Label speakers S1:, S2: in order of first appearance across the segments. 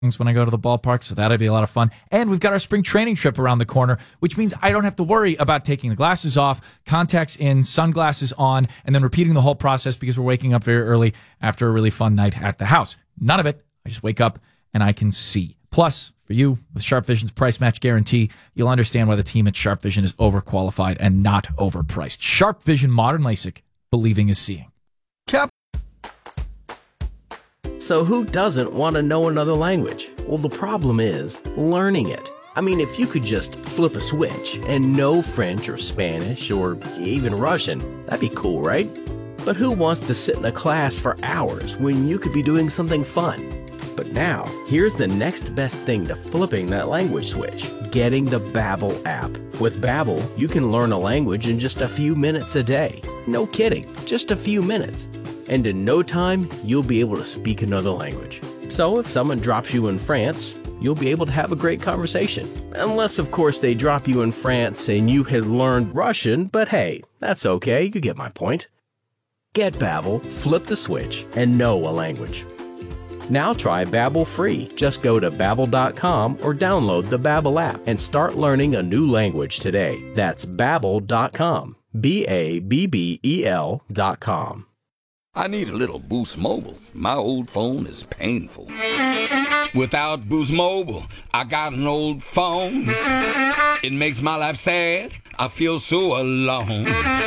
S1: when I go to the ballpark, so that'll be a lot of fun. And we've got our spring training trip around the corner, which means I don't have to worry about taking the glasses off, contacts in, sunglasses on, and then repeating the whole process because we're waking up very early after a really fun night at the house. None of it. I just wake up and I can see. Plus, for you, with Sharp Vision's price match guarantee, you'll understand why the team at Sharp Vision is overqualified and not overpriced. Sharp Vision Modern LASIK. Believing is seeing.
S2: So who doesn't want to know another language? Well, the problem is learning it. I mean, if you could just flip a switch and know French or Spanish or even Russian, that'd be cool, right? But who wants to sit in a class for hours when you could be doing something fun? But now, here's the next best thing to flipping that language switch, getting the Babbel app. With Babbel, you can learn a language in just a few minutes a day. No kidding, just a few minutes. And in no time, you'll be able to speak another language. So if someone drops you in France, you'll be able to have a great conversation. Unless, of course, they drop you in France and you had learned Russian, but hey, that's okay, you get my point. Get Babbel, flip the switch, and know a language. Now try Babbel free. Just go to Babbel.com or download the Babbel app and start learning a new language today. That's Babbel.com. Babbel.com.
S3: I need a little Boost Mobile. My old phone is painful.
S4: Without Boost Mobile, I got an old phone. It makes my life sad. I feel so alone.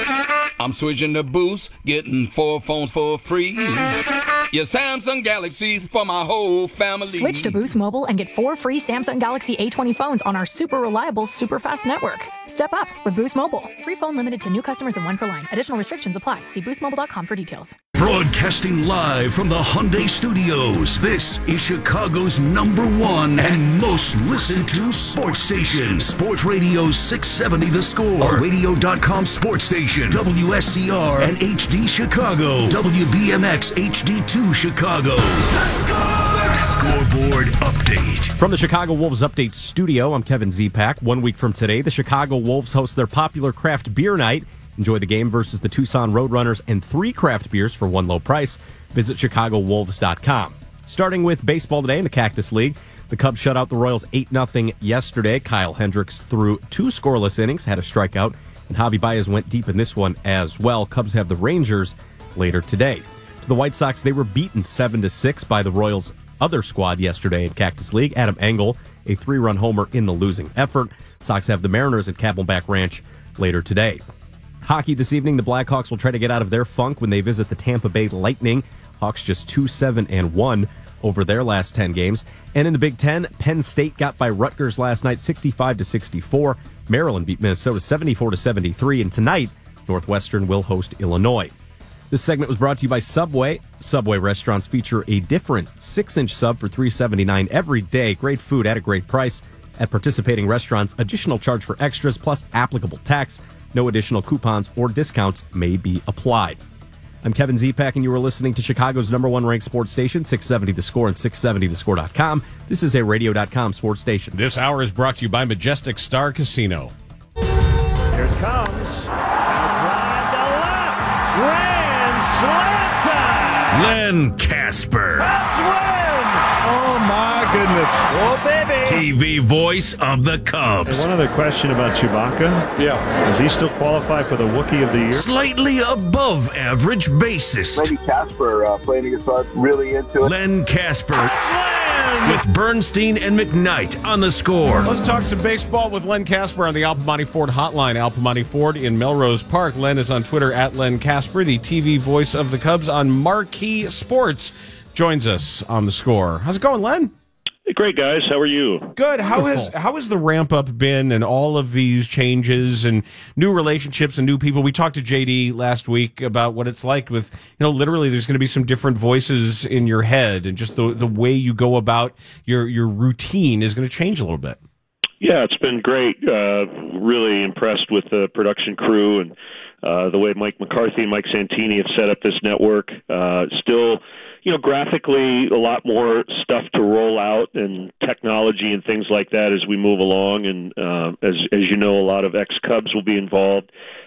S4: I'm switching to Boost, getting 4 phones for free. Yeah, Samsung Galaxies for my whole family.
S5: Switch to Boost Mobile and get 4 free Samsung Galaxy A20 phones on our super reliable, super fast network. Step up with Boost Mobile. Free phone limited to new customers and 1 per line. Additional restrictions apply. See boostmobile.com for details.
S6: Broadcasting live from the Hyundai Studios, this is Chicago's #1 and most listened to sports station. Sports Radio 670 The Score, radio.com sports station, WSCR and HD Chicago, WBMX HD2 Chicago. The Score! Scoreboard update.
S7: From the Chicago Wolves Update Studio, I'm Kevin Zipak. 1 week from today, the Chicago Wolves host their popular craft beer night. Enjoy the game versus the Tucson Roadrunners and 3 craft beers for one low price. Visit ChicagoWolves.com. Starting with baseball today in the Cactus League, the Cubs shut out the Royals 8-0 yesterday. Kyle Hendricks threw 2 scoreless innings, had a strikeout, and Javi Baez went deep in this one as well. Cubs have the Rangers later today. To the White Sox, they were beaten 7-6 by the Royals' other squad yesterday in Cactus League. Adam Engel, a 3-run homer in the losing effort. Sox have the Mariners at Camelback Ranch later today. Hockey this evening, the Blackhawks will try to get out of their funk when they visit the Tampa Bay Lightning. Hawks just 2-7-1 over their last 10 games. And in the Big Ten, Penn State got by Rutgers last night 65-64. Maryland beat Minnesota 74-73. And tonight, Northwestern will host Illinois. This segment was brought to you by Subway. Subway restaurants feature a different 6-inch sub for $3.79 every day. Great food at a great price. At participating restaurants, additional charge for extras plus applicable tax. No additional coupons or discounts may be applied. I'm Kevin Zipak, and you are listening to Chicago's #1 ranked sports station, 670 The Score and 670thescore.com. This is a radio.com sports station.
S8: This hour is brought to you by Majestic Star Casino.
S9: Here it comes. Now drive to left. Grand slam time.
S6: Len Casper.
S9: Cubs win. Oh, my goodness. Oh, baby.
S6: TV voice of the Cubs.
S10: And one other question about Chewbacca.
S9: Yeah.
S10: Does he still qualify for the Wookiee of the Year?
S6: Slightly above average bassist.
S11: Maybe Casper playing the guitar really into it.
S6: Len Casper with Bernstein and McKnight on The Score.
S8: Let's talk some baseball with Len Casper on the Al Piemonte Ford hotline. Al Piemonte Ford in Melrose Park. Len is on Twitter at Len Casper, the TV voice of the Cubs on Marquee Sports. Joins us on The Score. How's it going, Len?
S10: Great, guys. How are you?
S8: Good. How has the ramp up been and all of these changes and new relationships and new people? We talked to JD last week about what it's like with, literally there's going to be some different voices in your head, and just the way you go about your routine is going to change a little bit.
S10: Yeah, it's been great. Really impressed with the production crew and the way Mike McCarthy and Mike Santini have set up this network. Still, graphically a lot more stuff to roll out and technology and things like that as we move along. And as you know, a lot of ex-Cubs will be involved.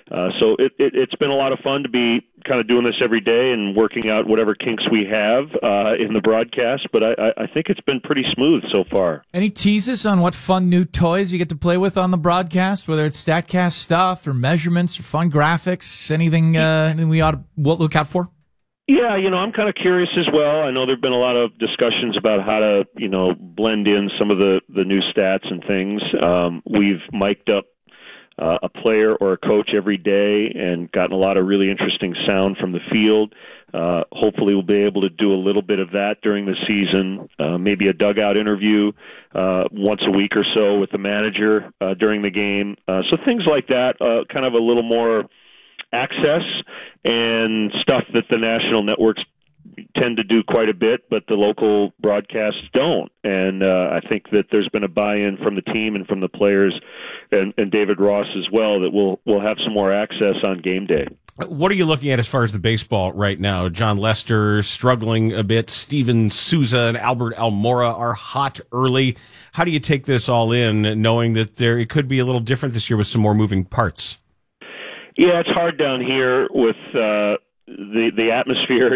S10: So it's been a lot of fun to be kind of doing this every day and working out whatever kinks we have in the broadcast, but I think it's been pretty smooth so far.
S1: Any teases on what fun new toys you get to play with on the broadcast, whether it's StatCast stuff or measurements or fun graphics, anything we ought to look out for?
S10: Yeah, I'm kind of curious as well. I know there have been a lot of discussions about how to, blend in some of the new stats and things. We've mic'd up a player or a coach every day and gotten a lot of really interesting sound from the field. Hopefully we'll be able to do a little bit of that during the season, maybe a dugout interview once a week or so with the manager during the game. So things like that, kind of a little more access and stuff that the national networks tend to do quite a bit, but the local broadcasts don't. And I think that there's been a buy-in from the team and from the players and David Ross as well that we'll have some more access on game day.
S8: What are you looking at as far as the baseball right now? John Lester struggling a bit. Steven Souza and Albert Almora are hot early. How do you take this all in, knowing that it could be a little different this year with some more moving parts?
S10: Yeah, it's hard down here with the atmosphere.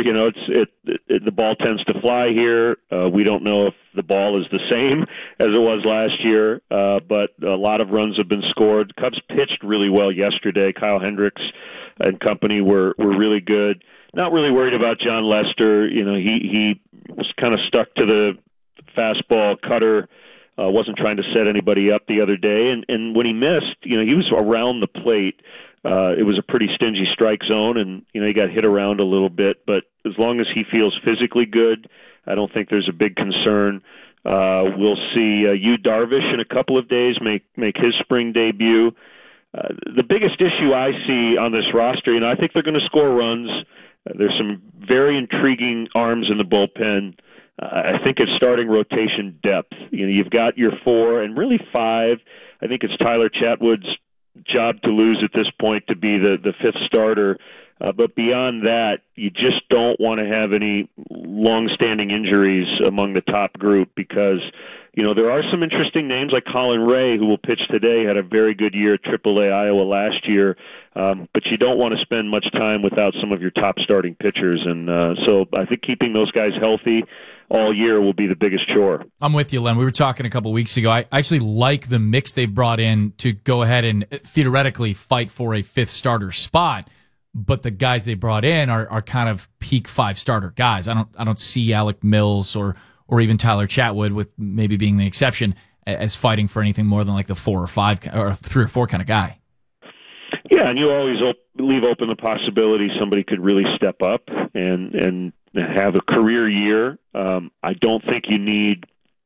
S10: The ball tends to fly here. We don't know if the ball is the same as it was last year, but a lot of runs have been scored. Cubs pitched really well yesterday. Kyle Hendricks and company were really good. Not really worried about John Lester. He was kind of stuck to the fastball cutter. Wasn't trying to set anybody up the other day, and when he missed, he was around the plate. It was a pretty stingy strike zone, and he got hit around a little bit. But as long as he feels physically good, I don't think there's a big concern. We'll see Yu Darvish in a couple of days make his spring debut. The biggest issue I see on this roster, I think they're going to score runs. There's some very intriguing arms in the bullpen. I think it's starting rotation depth. You've got your 4 and really 5. I think it's Tyler Chatwood's job to lose at this point to be the 5th starter. But beyond that, you just don't want to have any long-standing injuries among the top group because, there are some interesting names like Colin Ray, who will pitch today, had a very good year at AAA Iowa last year. But you don't want to spend much time without some of your top starting pitchers. And so I think keeping those guys healthy all year will be the biggest chore.
S1: I'm with you, Len. We were talking a couple weeks ago. I actually like the mix they've brought in to go ahead and theoretically fight for a 5th starter spot. But the guys they brought in are kind of peak 5-starter guys. I don't see Alec Mills or even Tyler Chatwood, with maybe being the exception, as fighting for anything more than like the 4 or 5 or 3 or 4 kind of guy.
S10: Yeah, and you always leave open the possibility somebody could really step up and have a career year. I don't think you need,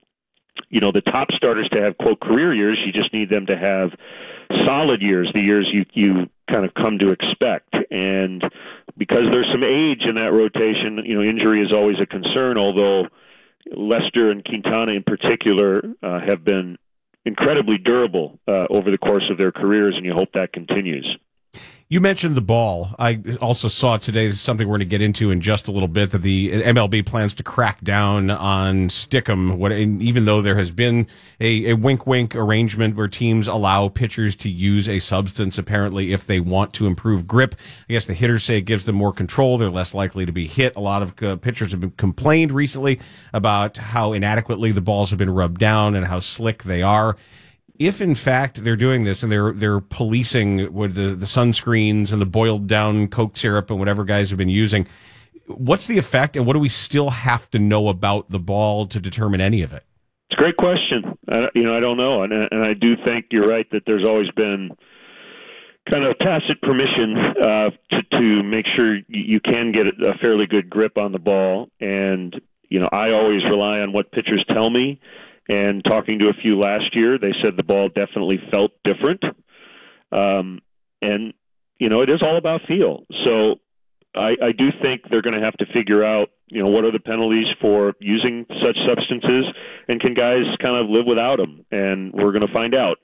S10: the top starters to have, quote, career years. You just need them to have solid years, the years you kind of come to expect. And because there's some age in that rotation, injury is always a concern, although Lester and Quintana in particular have been incredibly durable over the course of their careers, and you hope that continues.
S8: You mentioned the ball. I also saw today, this is something we're going to get into in just a little bit, that the MLB plans to crack down on Stickum, even though there has been a wink-wink arrangement where teams allow pitchers to use a substance, apparently, if they want to improve grip. I guess the hitters say it gives them more control. They're less likely to be hit. A lot of pitchers have been complained recently about how inadequately the balls have been rubbed down and how slick they are. If in fact they're doing this and they're policing with the sunscreens and the boiled down Coke syrup and whatever guys have been using, what's the effect, and what do we still have to know about the ball to determine any of it?
S10: It's a great question. I don't know, and I do think you're right that there's always been kind of tacit permission to make sure you can get a fairly good grip on the ball, and I always rely on what pitchers tell me. And talking to a few last year, they said the ball definitely felt different. And, it is all about feel. So I do think they're going to have to figure out, what are the penalties for using such substances, and can guys kind of live without them? And we're going to find out.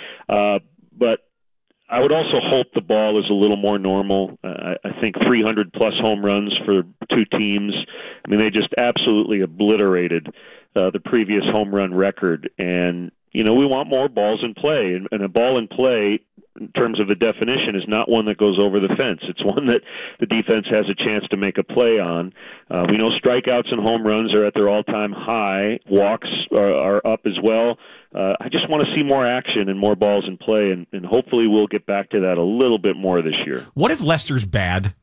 S10: But I would also hope the ball is a little more normal. I think 300-plus home runs for 2 teams. I mean, they just absolutely obliterated the previous home run record. And, we want more balls in play. And a ball in play in terms of the definition, is not one that goes over the fence. It's one that the defense has a chance to make a play on. We know strikeouts and home runs are at their all-time high. Walks are up as well. I just want to see more action and more balls in play, and hopefully we'll get back to that a little bit more this year.
S8: What if Lester's bad?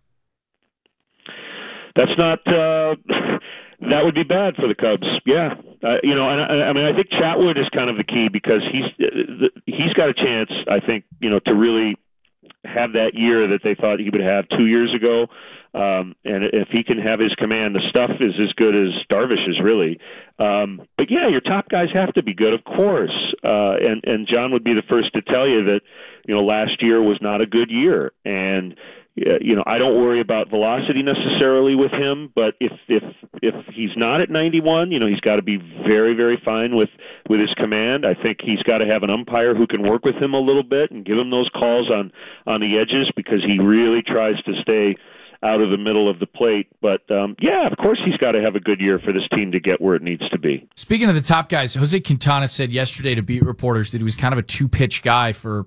S10: That's not. That would be bad for the Cubs. Yeah, I mean, I think Chatwood is kind of the key because he's got a chance. I think to really have that year that they thought he would have 2 years ago. And if he can have his command, the stuff is as good as Darvish's, really. But yeah, your top guys have to be good, of course. And John would be the first to tell you that last year was not a good year, and I don't worry about velocity necessarily with him, but if he's not at 91, he's got to be very, very fine with his command. I think he's got to have an umpire who can work with him a little bit and give him those calls on the edges, because he really tries to stay out of the middle of the plate. But, yeah, of course he's got to have a good year for this team to get where it needs to be.
S1: Speaking of the top guys, Jose Quintana said yesterday to beat reporters that he was kind of a two-pitch guy for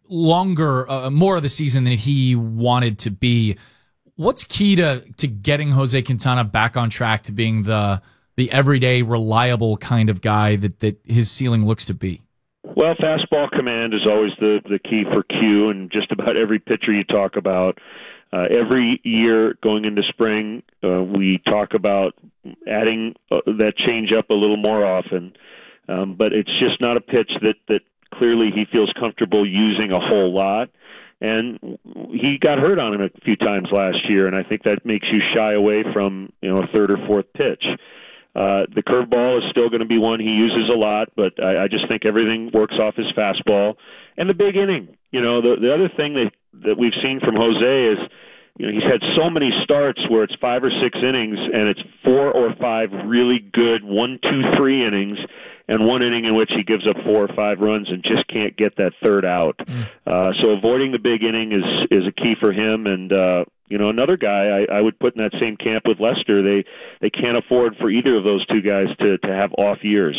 S1: more of the season than he wanted to be. What's key to getting Jose Quintana back on track to being the everyday, reliable kind of guy that his ceiling looks to be?
S10: Well, fastball command is always the key for Q, and just about every pitcher you talk about. Every year going into spring, we talk about adding that change up a little more often, but it's just not a pitch that clearly he feels comfortable using a whole lot. And he got hurt on him a few times last year, and I think that makes you shy away from a third or fourth pitch. The curveball is still going to be one he uses a lot, but I just think everything works off his fastball. And the big inning, the other thing that we've seen from Jose is, he's had so many starts where it's 5 or 6 innings, and it's 4 or 5 really good 1, 2, 3 innings, and one inning in which he gives up 4 or 5 runs and just can't get that third out. So avoiding the big inning is a key for him. And another guy I would put in that same camp with Lester. They can't afford for either of those two guys to have off years.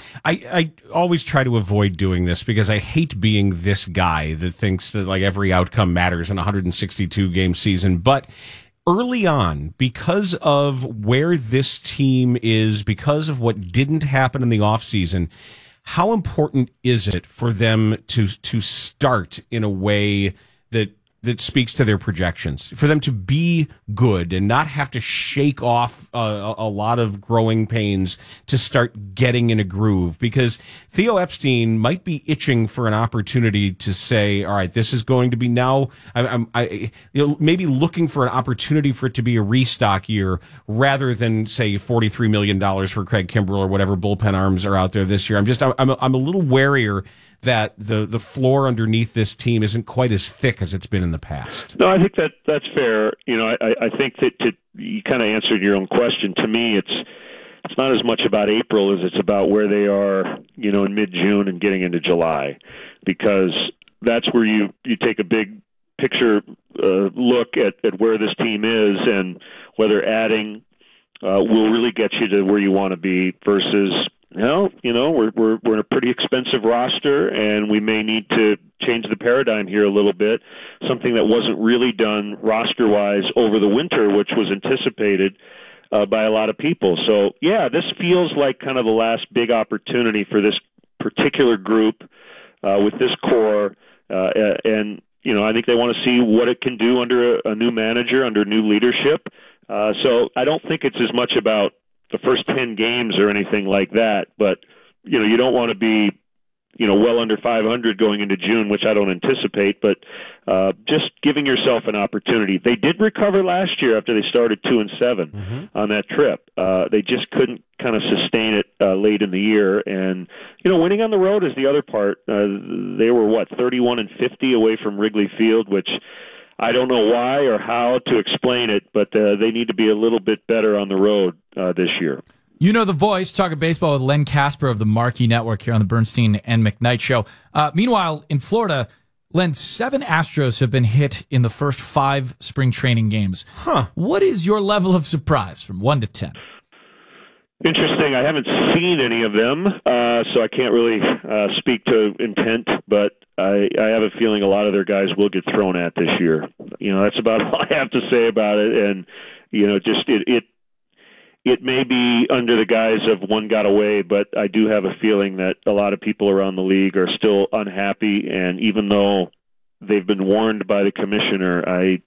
S8: I always try to avoid doing this because I hate being this guy that thinks that like every outcome matters in a 162-game season. But early on, because of where this team is, because of what didn't happen in the offseason, how important is it for them to start in a way that speaks to their projections, for them to be good and not have to shake off a lot of growing pains to start getting in a groove? Because Theo Epstein might be itching for an opportunity to say, all right, this is going to be now, maybe looking for an opportunity for it to be a restock year rather than, say, $43 million for Craig Kimbrell or whatever bullpen arms are out there this year. I'm a little warier that the floor underneath this team isn't quite as thick as it's been in the past.
S10: No, I think that's fair. I think that you kind of answered your own question. To me, it's not as much about April as it's about where they are, in mid-June and getting into July, because that's where you take a big picture look at where this team is and whether adding will really get you to where you want to be versus, we're in a pretty expensive roster, and we may need to change the paradigm here a little bit, something that wasn't really done roster-wise over the winter, which was anticipated by a lot of people. So, yeah, this feels like kind of the last big opportunity for this particular group with this core, and I think they want to see what it can do under a new manager, under new leadership. So I don't think it's as much about the first 10 games or anything like that, but you don't want to be well under 500 going into June, which I don't anticipate, but just giving yourself an opportunity. They did recover last year after they started 2-7 on that trip. They just couldn't kind of sustain it late in the year, and winning on the road is the other part. They were 31-50 away from Wrigley Field, which I don't know why or how to explain it, but they need to be a little bit better on the road this year.
S1: The voice, talking baseball with Len Casper of the Marquee Network here on the Bernstein and McKnight Show. Meanwhile, in Florida, Len, 7 Astros have been hit in the first 5 spring training games. What is your level of surprise from 1 to 10?
S10: Interesting. I haven't seen any of them, so I can't really speak to intent, but I have a feeling a lot of their guys will get thrown at this year. That's about all I have to say about it. And, just it may be under the guise of one got away, but I do have a feeling that a lot of people around the league are still unhappy. And even though they've been warned by the commissioner, I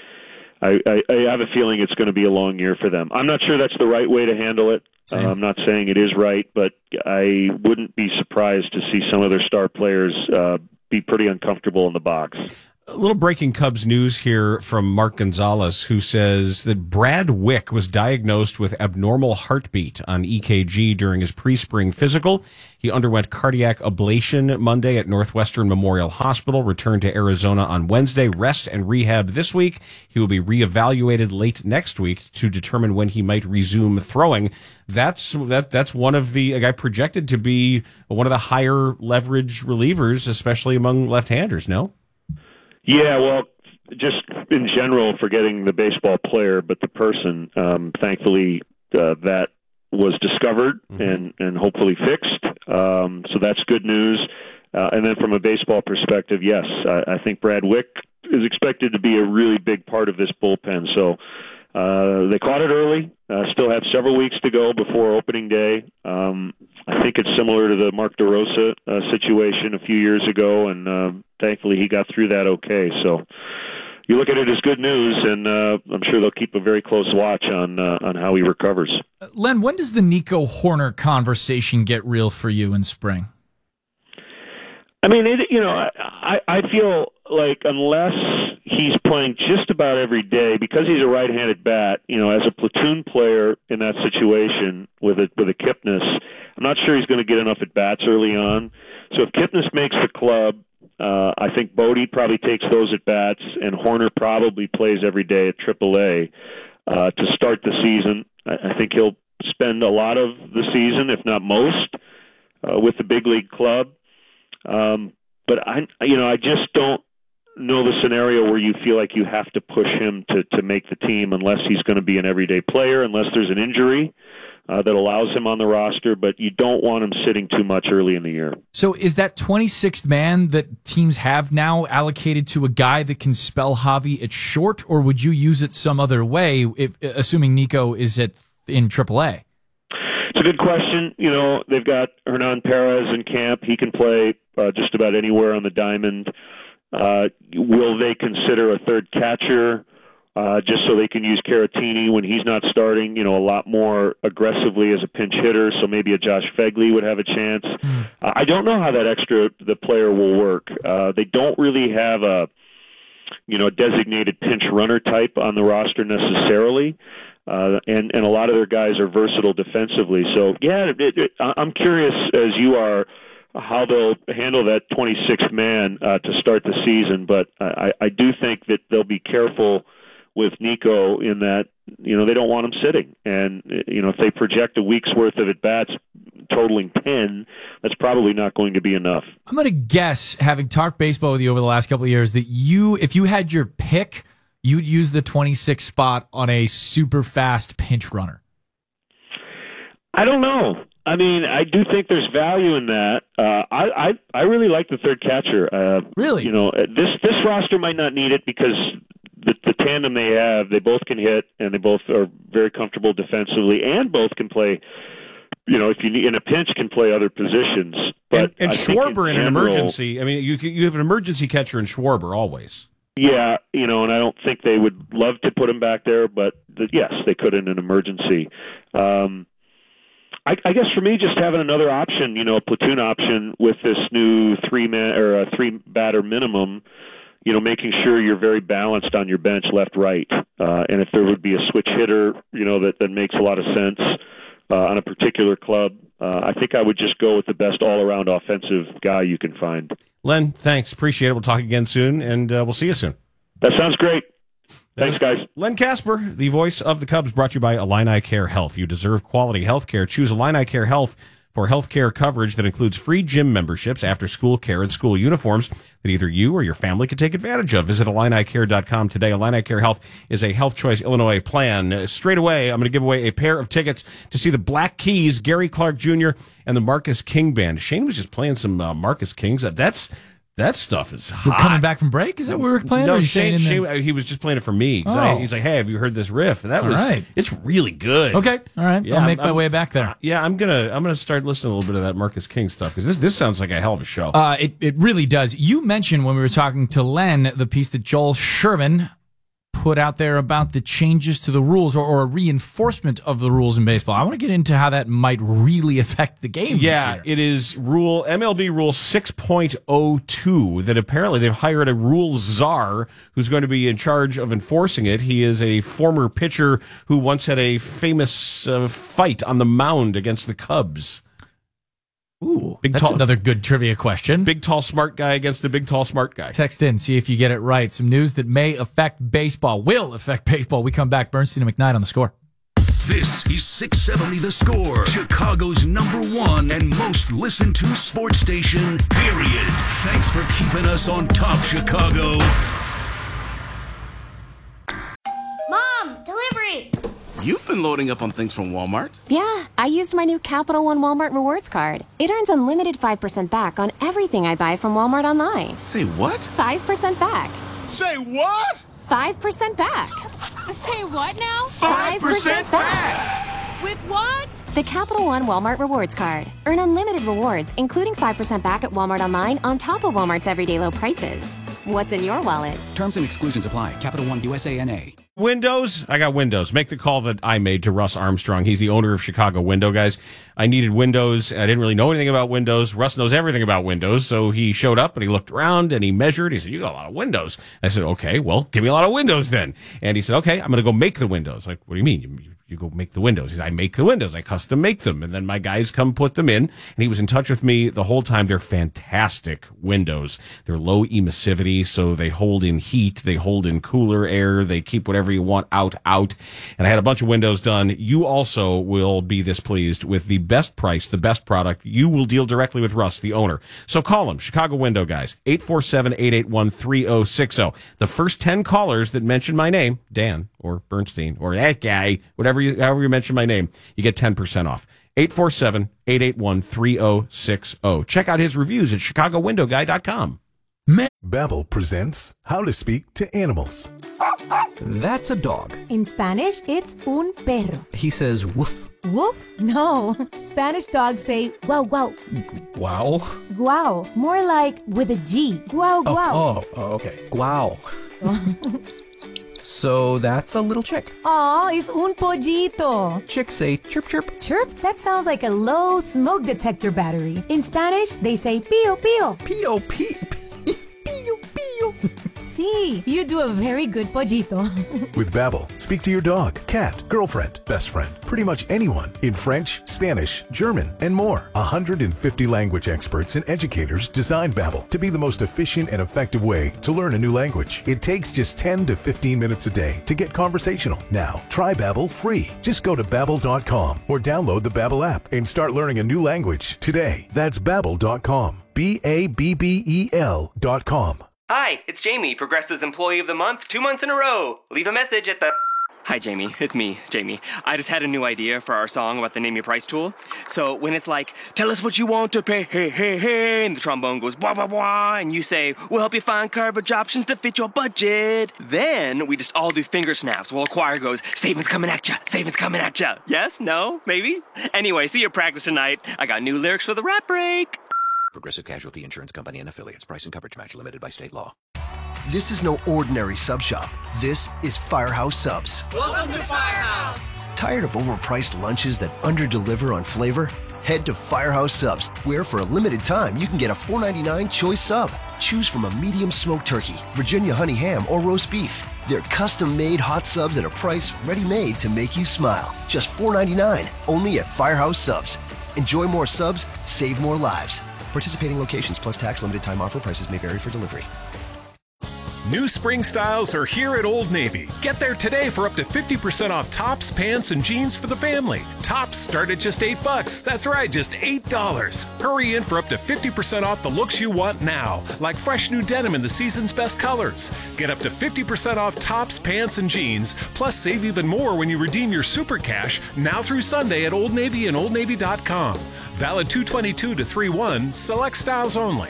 S10: have a feeling it's going to be a long year for them. I'm not sure that's the right way to handle it. I'm not saying it is right, but I wouldn't be surprised to see some of their star players be pretty uncomfortable in the box.
S8: A little breaking Cubs news here from Mark Gonzalez, who says that Brad Wick was diagnosed with abnormal heartbeat on EKG during his pre-spring physical. He underwent cardiac ablation Monday at Northwestern Memorial Hospital, returned to Arizona on Wednesday, rest and rehab this week. He will be reevaluated late next week to determine when he might resume throwing. That's one of a guy projected to be one of the higher leverage relievers, especially among left-handers, no?
S10: Yeah, well, just in general, forgetting the baseball player, but the person, thankfully, that was discovered and hopefully fixed. So that's good news. And then from a baseball perspective, yes, I think Brad Wick is expected to be a really big part of this bullpen. So they caught it early, still have several weeks to go before opening day. I think it's similar to the Mark DeRosa situation a few years ago, and thankfully he got through that okay. So you look at it as good news, and I'm sure they'll keep a very close watch on how he recovers.
S1: Len, when does the Nico Hoerner conversation get real for you in spring?
S10: I mean, I feel like unless he's playing just about every day, because he's a right-handed bat, as a platoon player in that situation with a Kipnis, I'm not sure he's going to get enough at bats early on. So if Kipnis makes the club, I think Bodie probably takes those at bats, and Hoerner probably plays every day at AAA to start the season. I think he'll spend a lot of the season, if not most, with the big league club. But I just don't know the scenario where you feel like you have to push him to make the team unless he's going to be an everyday player, unless there's an injury that allows him on the roster, but you don't want him sitting too much early in the year.
S1: So is that 26th man that teams have now allocated to a guy that can spell Javi at short, or would you use it some other way, assuming Nico is in AAA?
S10: It's a good question. They've got Hernan Perez in camp. He can play just about anywhere on the diamond. Will they consider a third catcher just so they can use Caratini when he's not starting, a lot more aggressively as a pinch hitter, so maybe a Josh Fegley would have a chance. I don't know how the player will work. They don't really have a designated pinch runner type on the roster necessarily. And a lot of their guys are versatile defensively. So, yeah, I'm curious, as you are, how they'll handle that 26th man to start the season. But I do think that they'll be careful with Nico in that, they don't want him sitting. And, if they project a week's worth of at-bats totaling 10, that's probably not going to be enough.
S1: I'm going to guess, having talked baseball with you over the last couple of years, that if you had your pick, you'd use the 26th spot on a super fast pinch runner.
S10: I don't know. I mean, I do think there's value in that. I really like the third catcher.
S1: Really?
S10: This roster might not need it because the tandem they have, they both can hit and they both are very comfortable defensively, and both can play. If you need in a pinch, can play other positions. But
S8: and Schwarber in an emergency. I mean, you have an emergency catcher in Schwarber always.
S10: Yeah, and I don't think they would love to put him back there, but yes, they could in an emergency. I guess for me, just having another option, a platoon option with this new three-man or a three-batter minimum, making sure you're very balanced on your bench, left, right. And if there would be a switch hitter, that makes a lot of sense on a particular club, I think I would just go with the best all-around offensive guy you can find.
S8: Len, thanks. Appreciate it. We'll talk again soon, and we'll see you soon.
S10: That sounds great. Thanks, guys.
S8: Len Kasper, the voice of the Cubs, brought to you by Illini Care Health. You deserve quality health care. Choose Illini Care Health for healthcare coverage that includes free gym memberships, after-school care, and school uniforms that either you or your family can take advantage of. Visit IlliniCare.com today. Illini Care Health is a Health Choice Illinois plan. Straight away, I'm going to give away a pair of tickets to see the Black Keys, Gary Clark Jr., and the Marcus King Band. Shane was just playing some Marcus Kings. That stuff is hot.
S1: We're coming back from break? Is that what we were playing?
S8: No,
S1: or are you
S8: Shane,
S1: saying
S8: he was just playing it for me.
S1: Oh.
S8: He's like, hey, have you heard this riff? And that was,
S1: right.
S8: It's really good.
S1: Okay, all right.
S8: Yeah,
S1: I'll make my way back there.
S8: Yeah, I'm gonna start listening a little bit of that Marcus King stuff, because this sounds like a hell of a show.
S1: It really does. You mentioned when we were talking to Len the piece that Joel Sherman put out there about the changes to the rules or a reinforcement of the rules in baseball. I want to get into how that might really affect the game this year.
S8: It is MLB Rule 6.02 that apparently they've hired a rule czar who's going to be in charge of enforcing it. He is a former pitcher who once had a famous fight on the mound against the Cubs.
S1: Ooh, that's another good trivia question.
S8: Big, tall, smart guy against a big, tall, smart guy.
S1: Text in, see if you get it right. Some news that may affect baseball, will affect baseball. We come back, Bernstein and McKnight on The Score.
S6: This is 670 The Score, Chicago's #1 and most listened to sports station, period. Thanks for keeping us on top, Chicago.
S12: Mom, delivery!
S13: You've been loading up on things from Walmart.
S12: Yeah, I used my new Capital One Walmart Rewards card. It earns unlimited 5% back on everything I buy from Walmart online.
S13: Say what?
S12: 5% back.
S13: Say what?
S12: 5% back.
S14: Say what now?
S13: 5% back!
S14: With what?
S12: The Capital One Walmart Rewards card. Earn unlimited rewards, including 5% back at Walmart online on top of Walmart's everyday low prices. What's in your wallet?
S15: Terms and exclusions apply. Capital One USA NA.
S8: Windows? I got windows. Make the call that I made to Russ Armstrong. He's the owner of Chicago Window Guys. I needed windows. I didn't really know anything about windows. Russ knows everything about windows. So he showed up and he looked around and he measured. He said, you got a lot of windows. I said, okay, well, give me a lot of windows then. And he said, okay, I'm going to go make the windows. Like, what do you mean? You go make the windows. He said, I make the windows. I custom make them. And then my guys come put them in. And he was in touch with me the whole time. They're fantastic windows. They're low emissivity, so they hold in heat. They hold in cooler air. They keep whatever you want out. And I had a bunch of windows done. You also will be this pleased with the best price, the best product. You will deal directly with Russ, the owner. So call him, Chicago Window Guys, 847-881-3060. The first 10 callers that mention my name, Dan or Bernstein or that guy, however you mention my name, you get 10% off. 847-881-3060. Check out his reviews at ChicagoWindowGuy.com.
S16: Babbel presents How to Speak to Animals.
S15: That's a dog.
S17: In Spanish, it's un perro.
S15: He says woof.
S17: Woof? No. Spanish dogs say wow, wow.
S15: Wow?
S17: Guau. More like with a G. Guau, guau.
S15: Oh, okay. Guau. So that's a little chick.
S17: Aw, it's un pollito.
S15: Chicks say chirp, chirp.
S17: Chirp? That sounds like a low smoke detector battery. In Spanish, they say pío, pío.
S15: Pío, pío, pío, pío.
S17: Sí, you do a very good pollito.
S16: With Babbel, speak to your dog, cat, girlfriend, best friend, pretty much anyone in French, Spanish, German, and more. 150 language experts and educators designed Babbel to be the most efficient and effective way to learn a new language. It takes just 10 to 15 minutes a day to get conversational. Now, try Babbel free. Just go to Babbel.com or download the Babbel app and start learning a new language today. That's Babbel.com. Babbel.com.
S18: Hi, it's Jamie, Progressive's Employee of the Month, 2 months in a row. Leave a message at the... Hi, Jamie. It's me, Jamie. I just had a new idea for our song about the Name Your Price tool. So when it's like, tell us what you want to pay, hey, hey, hey, and the trombone goes, blah, blah, blah, and you say, we'll help you find coverage options to fit your budget. Then we just all do finger snaps while a choir goes, savings coming at ya, savings coming at ya. Yes? No? Maybe? Anyway, see your practice tonight. I got new lyrics for the rap break.
S19: Progressive Casualty Insurance Company and Affiliates. Price and coverage match limited by state law. This is no ordinary sub shop. This is Firehouse Subs.
S20: Welcome to Firehouse.
S19: Tired of overpriced lunches that underdeliver on flavor? Head to Firehouse Subs, where for a limited time you can get a $4.99 choice sub. Choose from a medium smoked turkey, Virginia honey ham, or roast beef. They're custom-made hot subs at a price ready-made to make you smile. Just $4.99, only at Firehouse Subs. Enjoy more subs, save more lives. Participating locations plus tax, limited time offer. Prices may vary for delivery.
S21: New spring styles are here at Old Navy. Get there today for up to 50% off tops, pants, and jeans for the family. Tops start at just $8. That's right, just $8. Hurry in for up to 50% off the looks you want now, like fresh new denim in the season's best colors. Get up to 50% off tops, pants, and jeans, plus save even more when you redeem your Super Cash now through Sunday at Old Navy and OldNavy.com. Valid 2/22 to 3/1, select styles only.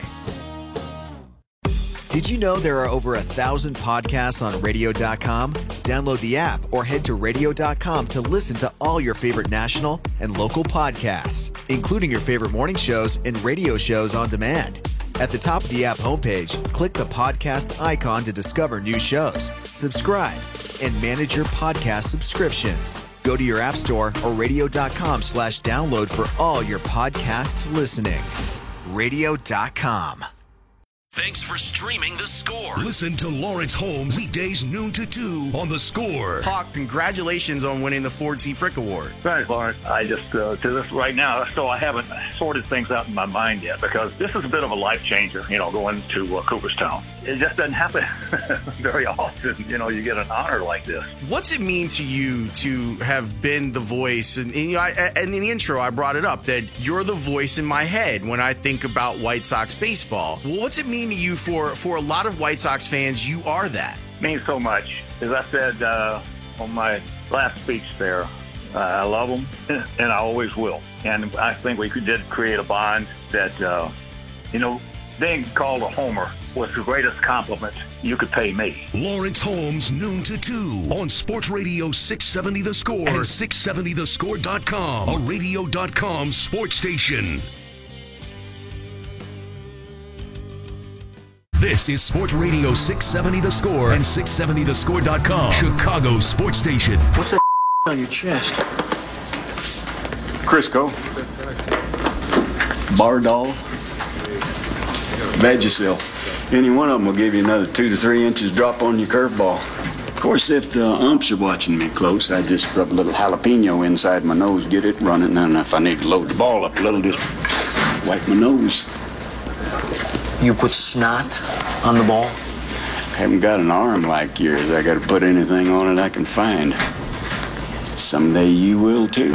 S22: Did you know there are over 1,000 podcasts on radio.com? Download the app or head to radio.com to listen to all your favorite national and local podcasts, including your favorite morning shows and radio shows on demand. At the top of the app homepage, click the podcast icon to discover new shows, subscribe, and manage your podcast subscriptions. Go to your app store or radio.com/download for all your podcast listening. Radio.com.
S6: Thanks for streaming The Score. Listen to Lawrence Holmes weekdays noon to 2 on The Score.
S23: Hawk, congratulations on winning the Ford C. Frick Award.
S24: Thanks, Lawrence. I just, to this right now, so I haven't sorted things out in my mind yet because this is a bit of a life changer, going to Cooperstown. It just doesn't happen very often, you get an honor like this.
S23: What's it mean to you to have been the voice? And in the intro, I brought it up that you're the voice in my head when I think about White Sox baseball. Well, what's it mean to you for a lot of White Sox fans? You are that.
S24: It means so much. As I said on my last speech there, I love them and I always will. And I think we did create a bond that, being called a homer was the greatest compliment you could pay me.
S6: Lawrence Holmes, noon to 2 on Sports Radio 670 The Score and 670thescore.com, a radio.com sports station. This is Sports Radio 670 The Score and 670thescore.com, Chicago's sports station.
S25: What's that on your chest?
S26: Crisco, Bardol, Vagisil. Any one of them will give you another 2 to 3 inches drop on your curveball. Of course, if the umps are watching me close, I just rub a little jalapeno inside my nose, get it running, and if I need to load the ball up a little, just wipe my nose.
S25: You put snot on the ball?
S26: Haven't got an arm like yours. I got to put anything on it I can find. Someday you will too.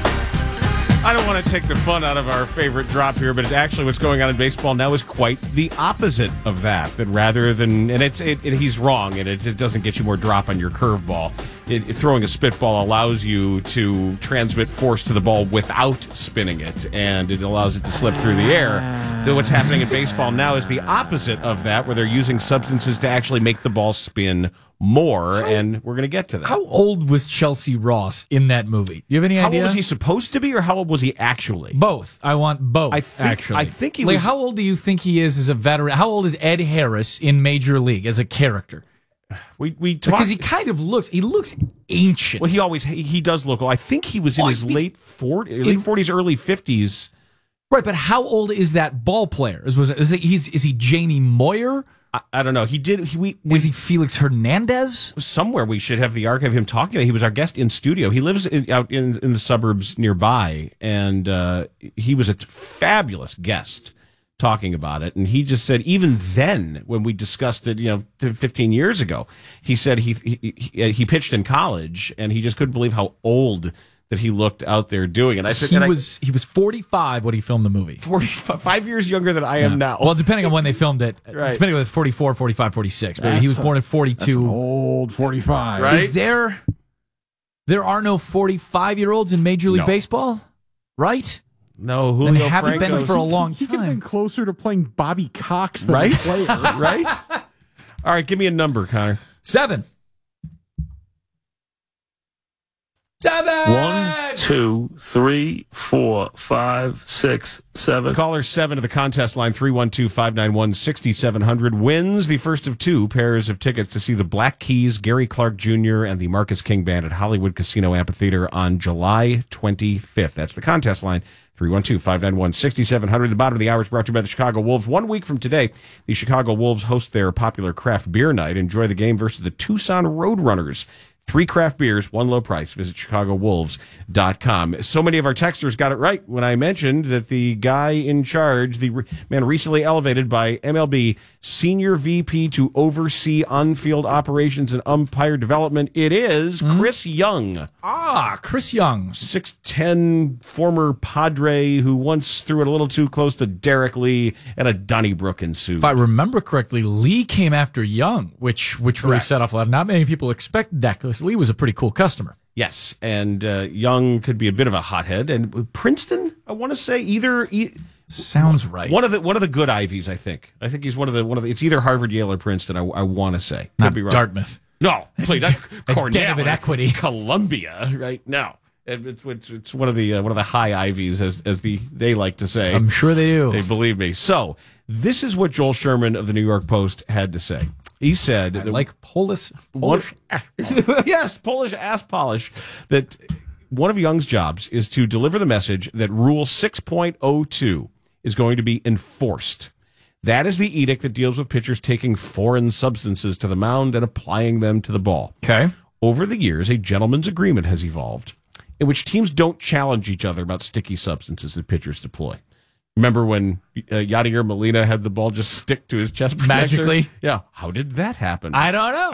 S8: I don't want to take the fun out of our favorite drop here, but actually what's going on in baseball now is quite the opposite of that. That rather than, and he's wrong, and it doesn't get you more drop on your curveball. Throwing a spitball allows you to transmit force to the ball without spinning it, and it allows it to slip through the air. Then what's happening in baseball now is the opposite of that, where they're using substances to actually make the ball spin more, and we're going to get to that.
S1: How old was Chelsea Ross in that movie? Do you have any idea?
S8: How old was he supposed to be, or how old was he actually?
S1: Both. I want both, actually.
S8: I think he was...
S1: How old do you think he is as a veteran? How old is Ed Harris in Major League as a character? Because he kind of looks ancient.
S8: Well, he does look old. I think he was in his late 40s, early 50s.
S1: Right, but how old is that ball player? Is he Jamie Moyer?
S8: I don't know. Is
S1: he Felix Hernandez?
S8: Somewhere we should have the archive of him talking. He was our guest in studio. He lives out in the suburbs nearby, and he was a fabulous guest talking about it. And he just said, even then, when we discussed it, 15 years ago, he said he pitched in college, and he just couldn't believe how old that he looked out there doing it. I said
S1: he was 45 when he filmed the movie.
S8: 5 years younger than I am now.
S1: Well, depending on when they filmed it,
S8: right.
S1: Depending on 44, 45, 46. But he was born in 42.
S27: That's an old 45.
S8: Right?
S1: Is there are no 45-year-olds in Major League Baseball? Right?
S8: No, Julio
S1: and haven't
S8: Franco's.
S1: been for a long time.
S27: He could have been closer to playing Bobby Cox than
S8: right?
S27: a player.
S8: Right? All right, give me a number, Connor.
S1: 7.
S28: 1, 2, 3, 4, 5, 6, 7.
S8: Caller 7 to the contest line, 312-591-6700, wins the first of 2 pairs of tickets to see the Black Keys, Gary Clark Jr., and the Marcus King Band at Hollywood Casino Amphitheater on July 25th. That's the contest line, 312-591-6700. The bottom of the hour is brought to you by the Chicago Wolves. 1 week from today, the Chicago Wolves host their popular craft beer night. Enjoy the game versus the Tucson Roadrunners. 3 craft beers, 1 low price. Visit ChicagoWolves.com. So many of our texters got it right when I mentioned that the guy in charge, the man recently elevated by MLB Senior VP to oversee on-field operations and umpire development, it is Chris Young.
S1: Chris Young.
S8: 6'10", former Padre who once threw it a little too close to Derek Lee and a Donnybrook ensued.
S1: If I remember correctly, Lee came after Young, which really set off a lot. Not many people expected that because Lee was a pretty cool customer.
S8: Yes, and Young could be a bit of a hothead. And Princeton, I want to say
S1: sounds right.
S8: One of the good Ivies, I think. I think he's one of the. It's either Harvard, Yale, or Princeton. I want to say.
S1: Not
S8: could be wrong.
S1: Dartmouth.
S8: No, please, Cornell,
S1: David Equity,
S8: Columbia. Right now, it's one of the high Ivies, as they like to say.
S1: I'm sure they do.
S8: They believe me. So this is what Joel Sherman of the New York Post had to say. He said,
S1: Polish
S8: yes, Polish ass polish, that one of Young's jobs is to deliver the message that Rule 6.02 is going to be enforced. That is the edict that deals with pitchers taking foreign substances to the mound and applying them to the ball.
S1: Okay.
S8: Over the years, a gentleman's agreement has evolved in which teams don't challenge each other about sticky substances that pitchers deploy. Remember when Yadier Molina had the ball just stick to his chest protector?
S1: Magically?
S8: Yeah. How did that happen?
S1: I don't know.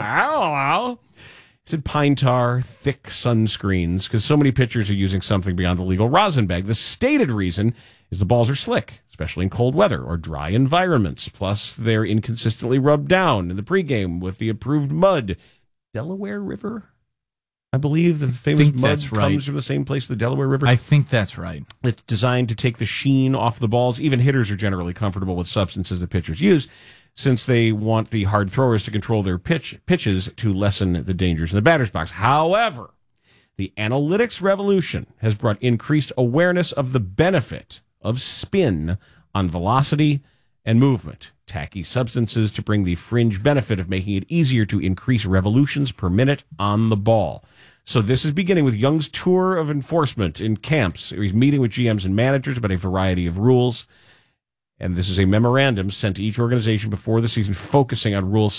S8: He said pine tar, thick sunscreens, because so many pitchers are using something beyond the legal rosin bag. The stated reason is the balls are slick, especially in cold weather or dry environments. Plus, they're inconsistently rubbed down in the pregame with the approved mud. Delaware River? I believe the famous mud comes from the same place, the Delaware River.
S1: I think that's right.
S8: It's designed to take the sheen off the balls. Even hitters are generally comfortable with substances that pitchers use, since they want the hard throwers to control their pitches to lessen the dangers in the batter's box. However, the analytics revolution has brought increased awareness of the benefit of spin on velocity and movement. Tacky substances to bring the fringe benefit of making it easier to increase revolutions per minute on the ball. So this is beginning with Young's tour of enforcement in camps. He's meeting with GMs and managers about a variety of rules. And this is a memorandum sent to each organization before the season focusing on Rule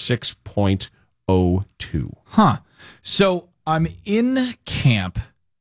S8: 6.02.
S1: Huh. So I'm in camp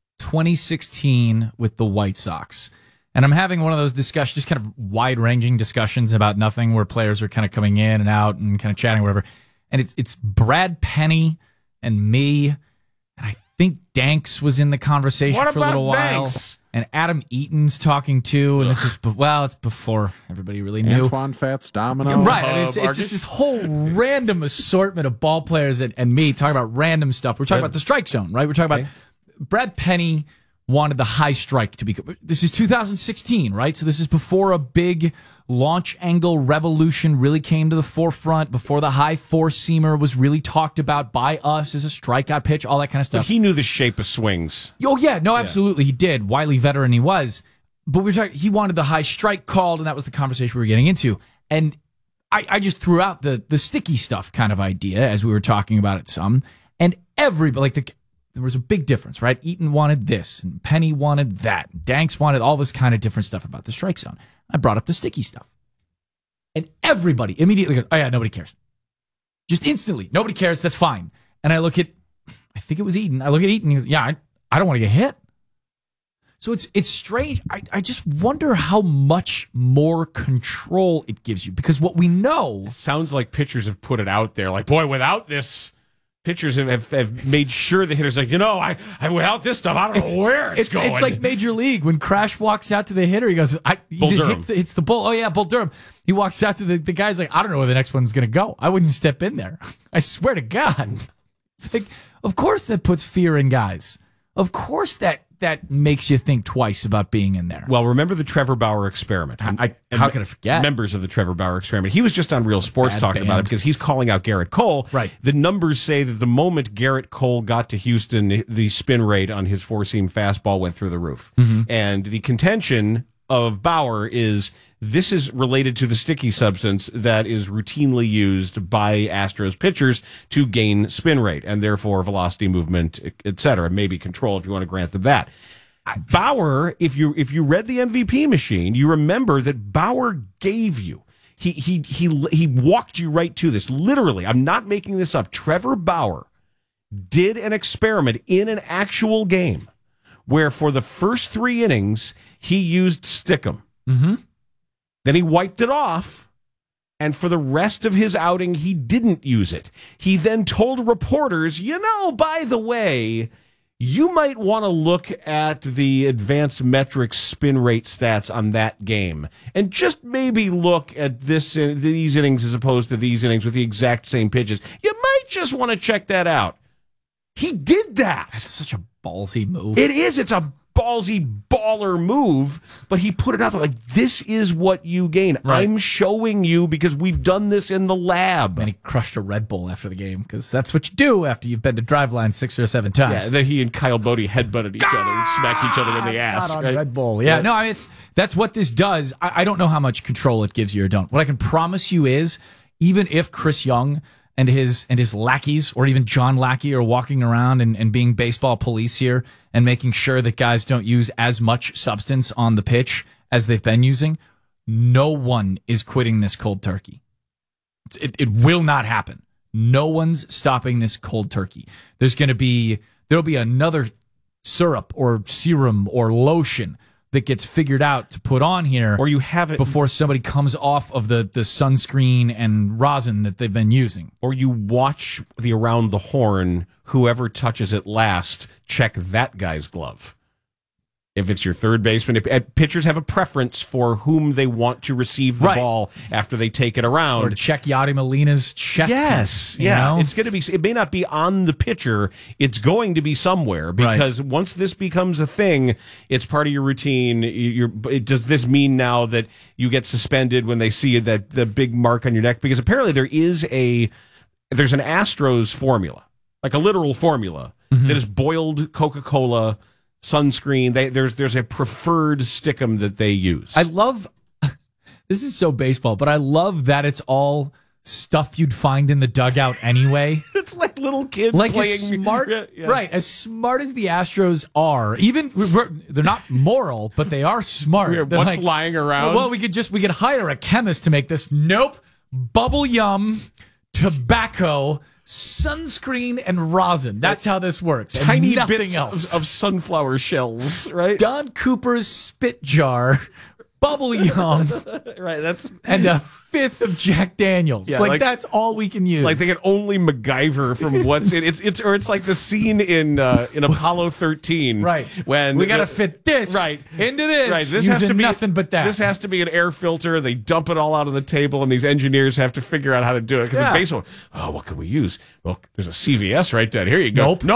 S1: 2016 with the White Sox. And I'm having one of those discussions, just kind of wide-ranging discussions about nothing, where players are kind of coming in and out and kind of chatting, whatever. And it's Brad Penny and me, and I think Danks was in the conversation for a little while.
S8: Danks?
S1: And Adam Eaton's talking too, and this is it's before everybody really knew.
S27: Antoine Fats Domino,
S1: Yeah, right? And it's just this whole random assortment of ball players and me talking about random stuff. We're talking about the strike zone, right? We're talking about Brad Penny wanted the high strike to be. This is 2016, right? So this is before a big launch angle revolution really came to the forefront, before the high four-seamer was really talked about by us as a strikeout pitch, all that kind of stuff.
S8: But he knew the shape of swings.
S1: Oh, yeah. No, absolutely. He did. Wily veteran he was. But we were talking, he wanted the high strike called, and that was the conversation we were getting into. And I just threw out the sticky stuff kind of idea as we were talking about it some. And everybody, there was a big difference, right? Eaton wanted this, and Penny wanted that. Danks wanted all this kind of different stuff about the strike zone. I brought up the sticky stuff. And everybody immediately goes, oh yeah, nobody cares. Just instantly, nobody cares, that's fine. And I look at, I think it was Eaton. I look at Eaton, he goes, yeah, I don't want to get hit. So it's strange. I just wonder how much more control it gives you. Because what we know...
S8: It sounds like pitchers have put it out there. Like, boy, without this... Pitchers have made sure the hitter's like, I without this stuff, I don't know where it's going.
S1: It's like Major League. When Crash walks out to the hitter, he goes, hits the bull. Oh, yeah, Bull Durham. He walks out to the guy's like, I don't know where the next one's going to go. I wouldn't step in there. I swear to God. It's like, of course that puts fear in guys. Of course that makes you think twice about being in there.
S8: Well, remember the Trevor Bauer experiment.
S1: How can I forget?
S8: Members of the Trevor Bauer experiment. He was just on Real Sports talking about it because he's calling out Garrett Cole.
S1: Right.
S8: The numbers say that the moment Garrett Cole got to Houston, the spin rate on his four-seam fastball went through the roof.
S1: Mm-hmm.
S8: And the contention of Bauer is this is related to the sticky substance that is routinely used by Astros pitchers to gain spin rate and therefore velocity, movement, etc. Maybe control if you want to grant them that. Bauer, if you read the MVP machine, you remember that Bauer gave you. He walked you right to this. Literally, I'm not making this up. Trevor Bauer did an experiment in an actual game where for the first 3 innings, he used Stickum.
S1: Mm-hmm.
S8: Then he wiped it off, and for the rest of his outing, he didn't use it. He then told reporters, by the way, you might want to look at the advanced metrics spin rate stats on that game and just maybe look at these innings as opposed to these innings with the exact same pitches. You might just want to check that out. He did that.
S1: That's such a ballsy move.
S8: It is. It's a ballsy baller move, but he put it out there like, this is what you gain.
S1: Right.
S8: I'm showing you because we've done this in the lab.
S1: And he crushed a Red Bull after the game because that's what you do after you've been to Driveline 6 or 7 times.
S8: Yeah, then he and Kyle Bodie headbutted each other and smacked each other in the ass.
S1: Not on
S8: right?
S1: Red Bull. Yeah, no, that's what this does. I don't know how much control it gives you or don't. What I can promise you is, even if Chris Young and his lackeys, or even John Lackey, are walking around and being baseball police here and making sure that guys don't use as much substance on the pitch as they've been using, no one is quitting this cold turkey. It will not happen. No one's stopping this cold turkey. There'll be another syrup or serum or lotion that gets figured out to put on here,
S8: or you have it
S1: before somebody comes off of the sunscreen and rosin that they've been using.
S8: Or you watch the Around the Horn, whoever touches it last, check that guy's glove. If it's your third baseman, pitchers have a preference for whom they want to receive the ball after they take it around.
S1: Or check Yadi Molina's chest.
S8: Yes,
S1: piece, yeah.
S8: It's going to be. It may not be on the pitcher. It's going to be somewhere because once this becomes a thing, it's part of your routine. Does this mean now that you get suspended when they see that the big mark on your neck? Because apparently there's an Astros formula, like a literal formula that is boiled Coca-Cola. Sunscreen. There's a preferred Stickum that they use.
S1: I love this is so baseball, but I love that it's all stuff you'd find in the dugout anyway.
S8: It's like little kids
S1: like
S8: playing.
S1: As smart, right? As smart as the Astros are, even they're not moral, but they are smart.
S8: What's lying around?
S1: Well, we could hire a chemist to make this. Nope, bubble yum, tobacco, sunscreen, and rosin. That's how this works.
S8: Tiny
S1: nothing
S8: bits
S1: else.
S8: Of sunflower shells, right?
S1: Don Cooper's spit jar, bubble yum,
S8: right?
S1: And a fifth of Jack Daniels.
S8: Yeah,
S1: like that's all we can use.
S8: Like they can only MacGyver from what's in it's like the scene in Apollo 13,
S1: right?
S8: When
S1: we got to fit this into this.
S8: Right, this
S1: has
S8: to be
S1: nothing but that.
S8: This has to be an air filter. They dump it all out on the table, and these engineers have to figure out how to do it. Because in baseball, what can we use? Well, there's a CVS right down here. You go.
S1: Nope.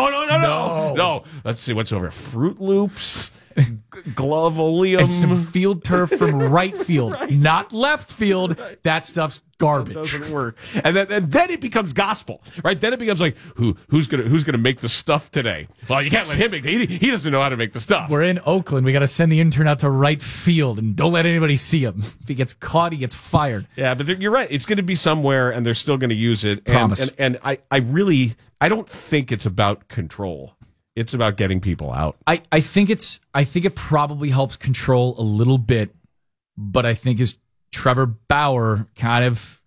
S8: No. Let's see what's over. Fruit Loops. Glove oleum
S1: and some field turf from right field, not left field. That stuff's garbage.
S8: That doesn't work. And then it becomes gospel, right? Then it becomes like who's gonna make the stuff today? Well, you can't let him make it. He doesn't know how to make the stuff.
S1: We're in Oakland. We got to send the intern out to right field, and don't let anybody see him. If he gets caught, he gets fired.
S8: Yeah, but you're right. It's going to be somewhere, and they're still going to use it.
S1: Promise.
S8: And I don't think it's about control. It's about getting people out.
S1: I think it probably helps control a little bit, but I think as Trevor Bauer kind of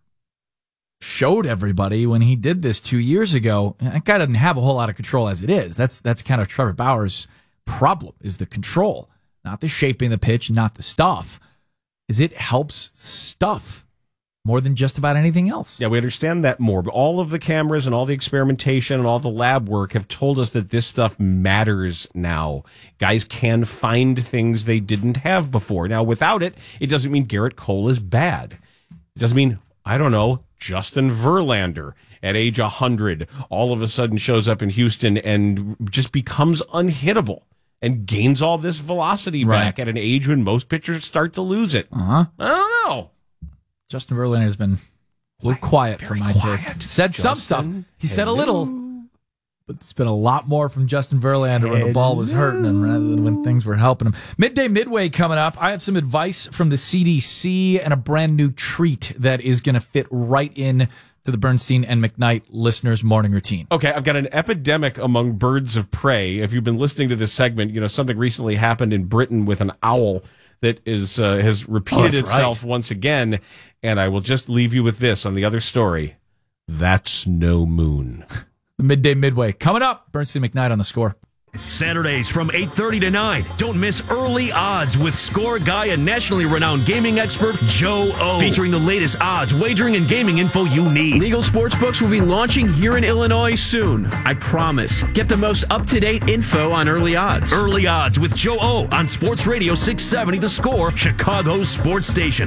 S1: showed everybody when he did this 2 years ago, that guy doesn't have a whole lot of control as it is. That's kind of Trevor Bauer's problem, is the control, not the shaping of the pitch, not the stuff. Is it helps stuff more than just about anything else.
S8: Yeah, we understand that more. But all of the cameras and all the experimentation and all the lab work have told us that this stuff matters now. Guys can find things they didn't have before. Now, without it, it doesn't mean Garrett Cole is bad. It doesn't mean, I don't know, Justin Verlander at age 100 all of a sudden shows up in Houston and just becomes unhittable and gains all this velocity back at an age when most pitchers start to lose it. I don't know.
S1: Justin Verlander has been a little quiet for my taste. Said some stuff. He said a little, but it's been a lot more from Justin Verlander when the ball was hurting him rather than when things were helping him. Midday Midway coming up. I have some advice from the CDC and a brand new treat that is going to fit right in to the Bernstein and McKnight listeners' morning routine.
S8: Okay, I've got an epidemic among birds of prey. If you've been listening to this segment, something recently happened in Britain with an owl that has repeated itself once again. And I will just leave you with this on the other story. That's no moon.
S1: The Midday Midway. Coming up, Bernstein McKnight on The Score.
S2: Saturdays from 8:30 to 9. Don't miss Early Odds with score guy and nationally renowned gaming expert Joe O. Featuring the latest odds, wagering, and gaming info you need.
S3: Legal sportsbooks will be launching here in Illinois soon. I promise. Get the most up-to-date info on Early Odds.
S2: Early Odds with Joe O on Sports Radio 670 The Score, Chicago's sports station.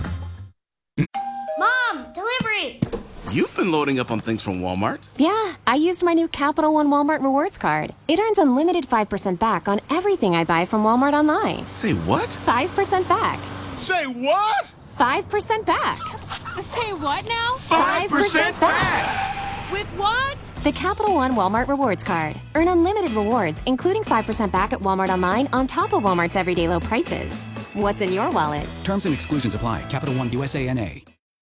S4: Mom, delivery!
S23: You've been loading up on things from Walmart.
S12: Yeah, I used my new Capital One Walmart Rewards card. It earns unlimited 5% back on everything I buy from Walmart online.
S23: Say what?
S12: 5% back.
S13: Say what?
S12: 5% back.
S14: Say what now?
S13: 5% back!
S14: With what?
S12: The Capital One Walmart Rewards card. Earn unlimited rewards, including 5% back at Walmart online on top of Walmart's everyday low prices. What's in your wallet?
S5: Terms and exclusions apply. Capital One USA NA.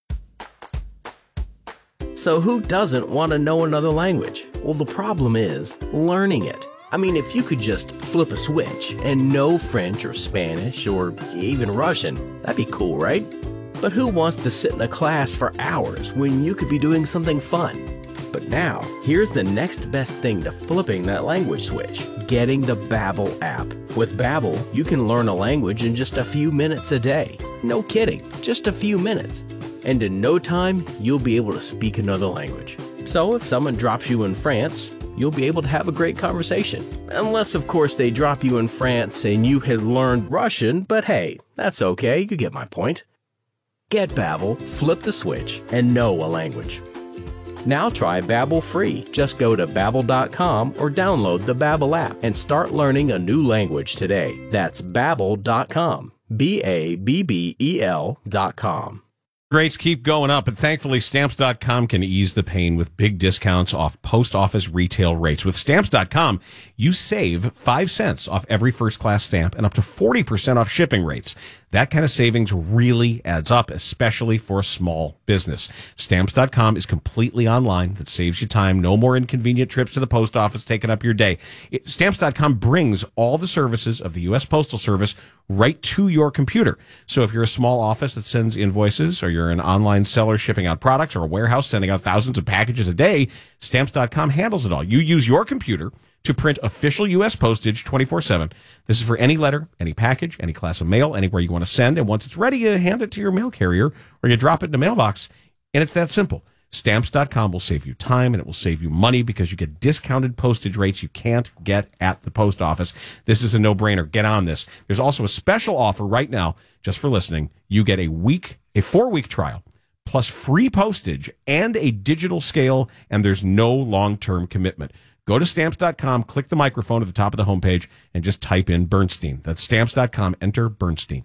S7: So who doesn't want to know another language? Well, the problem is learning it. I mean, if you could just flip a switch and know French or Spanish or even Russian, that'd be cool, right? But who wants to sit in a class for hours when you could be doing something fun? But now, here's the next best thing to flipping that language switch, getting the Babbel app. With Babbel, you can learn a language in just a few minutes a day. No kidding, just a few minutes. And in no time, you'll be able to speak another language. So if someone drops you in France, you'll be able to have a great conversation. Unless, of course, they drop you in France and you had learned Russian, but hey, that's okay, you get my point. Get Babbel, flip the switch, and know a language. Now try Babbel free. Just go to Babbel.com or download the Babbel app and start learning a new language today. That's Babbel.com. Babbel.com.
S8: Rates keep going up, and thankfully Stamps.com can ease the pain with big discounts off post office retail rates. With Stamps.com, you save 5 cents off every first-class stamp and up to 40% off shipping rates. That kind of savings really adds up, especially for a small business. Stamps.com is completely online. That saves you time. No more inconvenient trips to the post office taking up your day. Stamps.com brings all the services of the U.S. Postal Service right to your computer. So if you're a small office that sends invoices, or you're an online seller shipping out products, or a warehouse sending out thousands of packages a day, Stamps.com handles it all. You use your computer to print official U.S. postage 24/7. This is for any letter, any package, any class of mail, anywhere you want to send. And once it's ready, you hand it to your mail carrier or you drop it in the mailbox. And it's that simple. Stamps.com will save you time and it will save you money because you get discounted postage rates you can't get at the post office. This is a no-brainer. Get on this. There's also a special offer right now just for listening. You get a 4-week trial plus free postage and a digital scale, and there's no long-term commitment. Go to Stamps.com, click the microphone at the top of the homepage, and just type in Bernstein. That's Stamps.com. Enter Bernstein.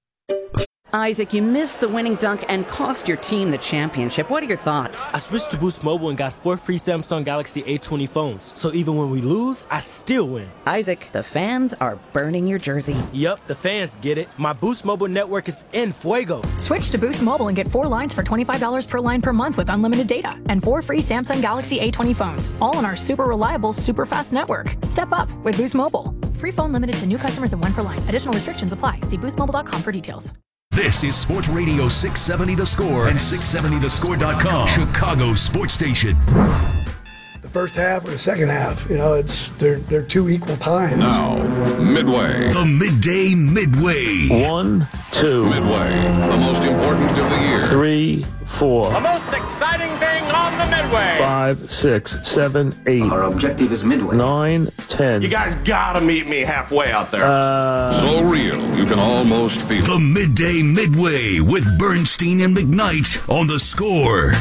S9: Isaac, you missed the winning dunk and cost your team the championship. What are your thoughts?
S10: I switched to Boost Mobile and got 4 free Samsung Galaxy A20 phones. So even when we lose, I still win.
S9: Isaac, the fans are burning your jersey.
S10: Yep, the fans get it. My Boost Mobile network is en fuego.
S11: Switch to Boost Mobile and get 4 lines for $25 per line per month with unlimited data and 4 free Samsung Galaxy A20 phones, all on our super reliable, super fast network. Step up with Boost Mobile. Free phone limited to new customers and 1 per line. Additional restrictions apply. See boostmobile.com for details.
S6: This is Sports Radio 670 The Score and 670thescore.com, Chicago's sports station.
S29: The first half or the second half, they're two equal times.
S6: Now, Midway. The Midday Midway.
S28: 1, 2.
S6: Midway, the most important of the year.
S28: 3, 4.
S20: The most exciting thing on the Midway.
S28: 5, 6, 7, 8.
S25: Our objective is Midway.
S28: 9, 10.
S20: You guys gotta meet me halfway out there.
S6: So real, you can almost feel it. The Midday Midway with Bernstein and McKnight on The Score.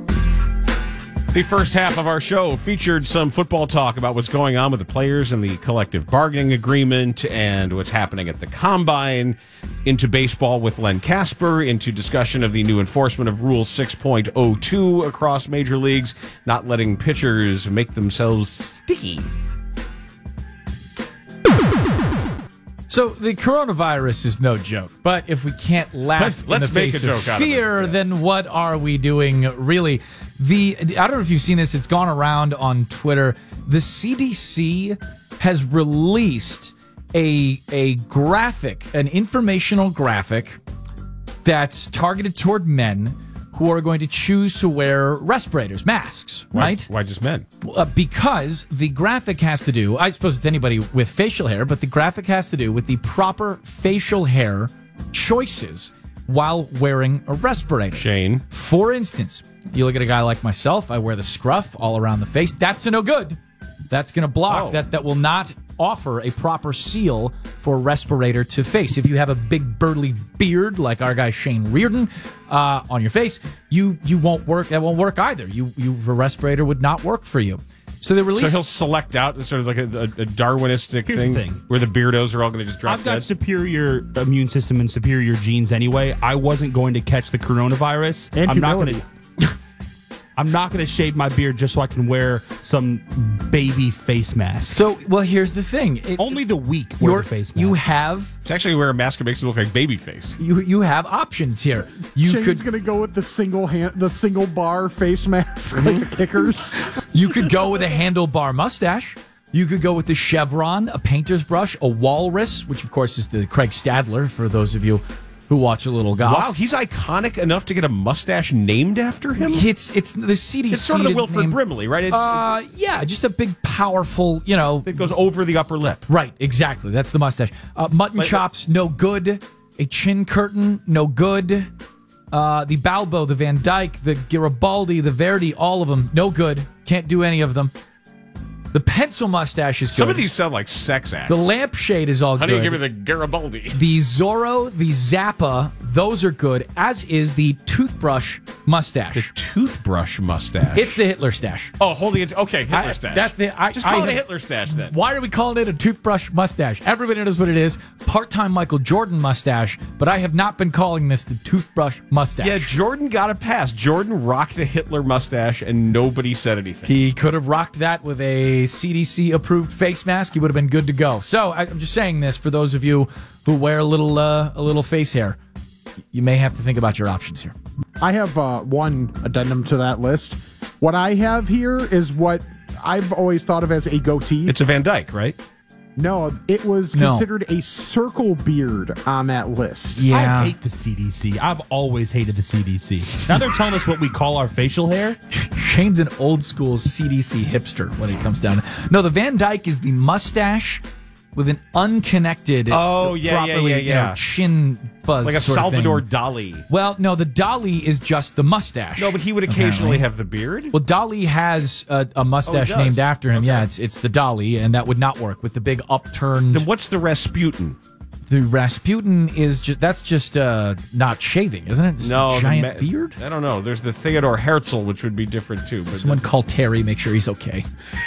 S8: The first half of our show featured some football talk about what's going on with the players and the collective bargaining agreement and what's happening at the Combine, into baseball with Len Casper, into discussion of the new enforcement of Rule 6.02 across major leagues, not letting pitchers make themselves sticky.
S1: So the coronavirus is no joke, but if we can't laugh in the face of fear, then what are we doing really? I don't know if you've seen this, it's gone around on Twitter. The CDC has released a graphic, an informational graphic that's targeted toward men who are going to choose to wear respirators, masks, right?
S8: Why just men?
S1: Because the graphic has to do, I suppose it's anybody with facial hair, but the graphic has to do with the proper facial hair choices while wearing a respirator.
S8: Shane.
S1: For instance, you look at a guy like myself, I wear the scruff all around the face. That's a no good. That's going to block. That will not offer a proper seal for respirator to face. If you have a big burly beard like our guy Shane Reardon on your face, you won't work. That won't work either. A respirator would not work for you. So they released.
S8: So he'll select out sort of like a Darwinistic thing where the beardos are all going to just drop
S4: I've got
S8: dead.
S4: superior immune system and superior genes anyway. I wasn't going to catch the coronavirus.
S27: And humility.
S4: I'm not going to shave my beard just so I can wear some baby face mask.
S1: So, well, here's the thing.
S4: Only the weak wear the face mask.
S1: You have...
S8: To actually wear a mask, it makes it look like baby face.
S1: You have options here.
S27: Shane's going to go with the single bar face mask, like the kickers.
S1: You could go with a handlebar mustache. You could go with the chevron, a painter's brush, a walrus, which, of course, is the Craig Stadler, for those of you who watch a little golf.
S8: Wow, he's iconic enough to get a mustache named after him?
S1: It's the CDC.
S8: It's sort of the Wilfred Brimley, right?
S1: Yeah, just a big, powerful, it
S8: goes over the upper lip.
S1: Right, exactly. That's the mustache. Mutton chops, no good. A chin curtain, no good. The Balbo, the Van Dyke, the Garibaldi, the Verdi, all of them, no good. Can't do any of them. The pencil mustache is good.
S8: Some of these sound like sex acts.
S1: The lampshade is all good.
S8: How do you give me the Garibaldi?
S1: The Zorro, the Zappa, those are good, as is the toothbrush mustache.
S8: The toothbrush mustache?
S1: It's the Hitler stash.
S8: Oh, holding it. Okay, Hitler stash. Just call it a Hitler stash then.
S1: Why are we calling it a toothbrush mustache? Everybody knows what it is. Part-time Michael Jordan mustache, but I have not been calling this the toothbrush mustache.
S8: Yeah, Jordan got a pass. Jordan rocked a Hitler mustache and nobody said anything.
S1: He could have rocked that with a CDC-approved face mask. He would have been good to go. So I'm just saying this for those of you who wear a little face hair. You may have to think about your options here.
S27: I have one addendum to that list. What I have here is what I've always thought of as a goatee.
S8: It's a Van Dyke, right?
S27: No, it was considered a circle beard on that list.
S1: Yeah.
S4: I hate the CDC. I've always hated the CDC. Now they're telling us what we call our facial hair.
S1: Shane's an old school CDC hipster when it comes down. No, the Van Dyke is the mustache with an unconnected, chin fuzz,
S8: like a Salvador Dali.
S1: Well, no, the Dali is just the mustache.
S8: No, but he would occasionally have the beard.
S1: Well, Dali has a mustache named after him. Okay. Yeah, it's the Dali, and that would not work with the big upturned.
S8: Then what's the Rasputin?
S1: The Rasputin is just not shaving, isn't it? Just a giant beard.
S8: I don't know. There's the Theodore Herzl, which would be different too. But
S1: someone call Terry, make sure he's okay.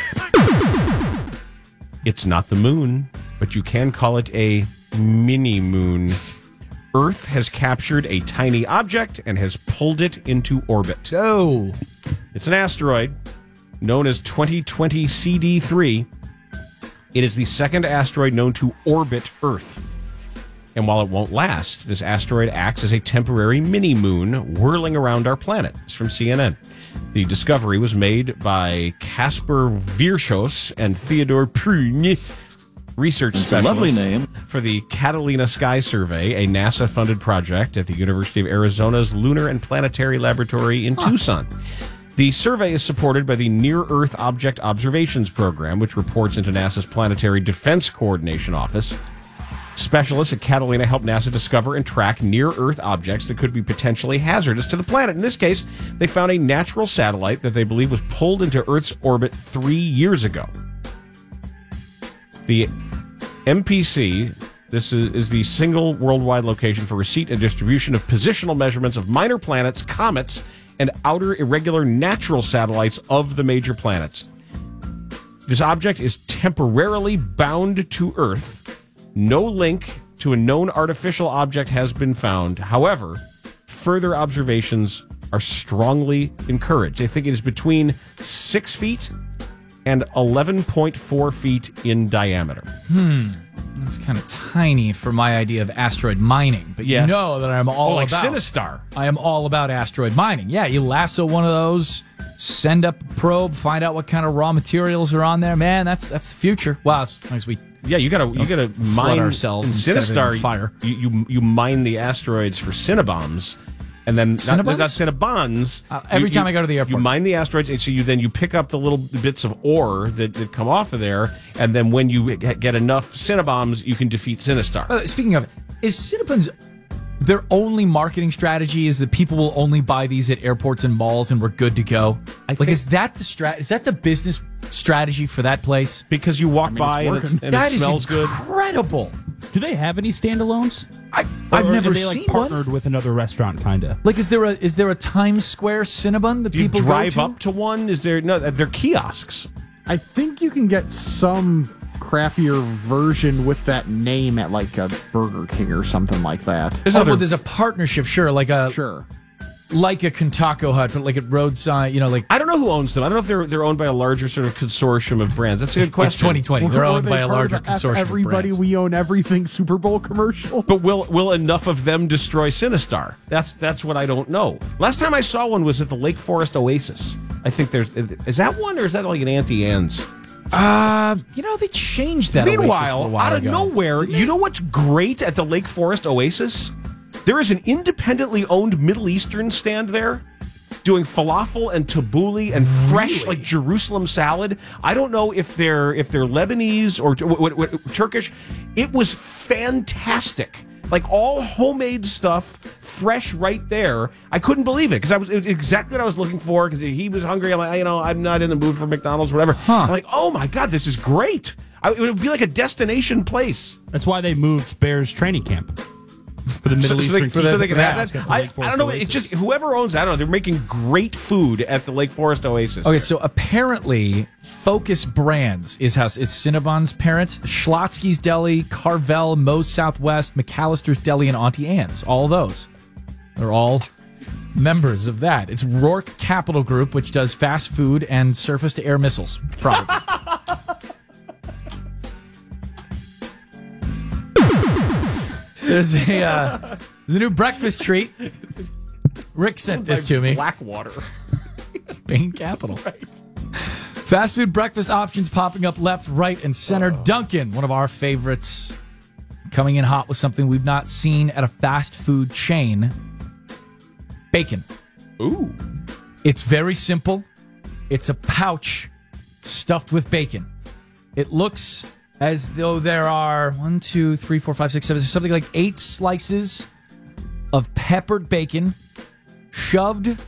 S8: It's not the moon, but you can call it a mini moon. Earth has captured a tiny object and has pulled it into orbit.
S1: Oh.
S8: It's an asteroid known as 2020 CD3. It is the second asteroid known to orbit Earth. And while it won't last, this asteroid acts as a temporary mini-moon whirling around our planet. It's from CNN. The discovery was made by Casper Virchow and Theodore Prune, research specialists
S28: lovely name.
S8: for the Catalina Sky Survey, a NASA-funded project at the University of Arizona's Lunar and Planetary Laboratory in Tucson. The survey is supported by the Near-Earth Object Observations Program, which reports into NASA's Planetary Defense Coordination Office. Specialists at Catalina help NASA discover and track near-Earth objects that could be potentially hazardous to the planet. In this case, they found a natural satellite that they believe was pulled into Earth's orbit 3 years ago. The MPC, this is the single worldwide location for receipt and distribution of positional measurements of minor planets, comets, and outer irregular natural satellites of the major planets. This object is temporarily bound to Earth. No link to a known artificial object has been found. However, further observations are strongly encouraged. They think it is between 6 feet and 11.4 feet in diameter.
S1: That's kind of tiny for my idea of asteroid mining, but
S8: yes.
S1: You know that I'm all
S8: like
S1: about
S8: Sinistar.
S1: I am all about asteroid mining. Yeah, you lasso one of those, send up a probe, find out what kind of raw materials are on there. Man, that's the future. Wow, as long as we
S8: you gotta mine
S1: ourselves
S8: in
S1: instead of
S8: Sinistar.
S1: fire.
S8: You mine the asteroids for Cinnabons, And then
S1: Cinnabons?
S8: not Cinnabons.
S1: Every time I go to the airport.
S8: You mine the asteroids, and so you pick up the little bits of ore that come off of there, and then when you get enough Cinnabombs, you can defeat Sinistar.
S1: Speaking of, is Cinnabons their only marketing strategy is that people will only buy these at airports and malls and we're good to go? Is that the is that the business strategy for that place?
S8: Because you walk by and it smells good.
S1: Incredible.
S4: Do they have any standalones?
S1: I've never seen
S4: partnered with another restaurant, kind of.
S1: Like, is there a Times Square Cinnabon that
S8: Do you
S1: people
S8: drive
S1: go to?
S8: up to one? Is there no? They're kiosks.
S27: I think you can get some crappier version with that name at like a Burger King or something like that.
S1: There's a partnership, sure, like a Kentucky Hut, but like at roadside, like
S8: I don't know who owns them. I don't know if they're owned by a larger sort of consortium of brands. That's a good question.
S1: It's 2020. They're owned by a larger consortium
S27: Everybody,
S1: of brands.
S27: we own everything Super Bowl commercial.
S8: But will enough of them destroy Sinistar? That's what I don't know. Last time I saw one was at the Lake Forest Oasis. I think is that one, or is that like an Auntie Anne's?
S1: They changed that.
S8: Meanwhile, out of nowhere, you know what's great at the Lake Forest Oasis? There is an independently owned Middle Eastern stand there doing falafel and tabbouleh and fresh like Jerusalem salad. I don't know if they're Lebanese or Turkish. It was fantastic. Like all homemade stuff, fresh right there. I couldn't believe it because it was exactly what I was looking for. Because he was hungry. I'm like, I'm not in the mood for McDonald's or whatever. I'm like, oh my God, this is great. It would be like a destination place.
S4: That's why they moved Bears training camp for the Middle Eastern.
S8: So they can have that. I don't know. It's just whoever owns that. I don't know. They're making great food at the Lake Forest Oasis.
S1: Okay, so apparently Focus Brands is Cinnabon's parent. Schlotsky's Deli, Carvel, Moe's Southwest, McAllister's Deli, and Auntie Anne's. All of those. They're all members of that. It's Rourke Capital Group, which does fast food and surface-to-air missiles, probably. There's a new breakfast treat. Rick sent this to me.
S8: Blackwater.
S1: It's Bain Capital. Right. Fast food breakfast options popping up left, right, and center. Dunkin', one of our favorites, coming in hot with something we've not seen at a fast food chain. Bacon.
S8: Ooh.
S1: It's very simple. It's a pouch stuffed with bacon. It looks as though there are 1, 2, 3, 4, 5, 6, 7, something like 8 slices of peppered bacon shoved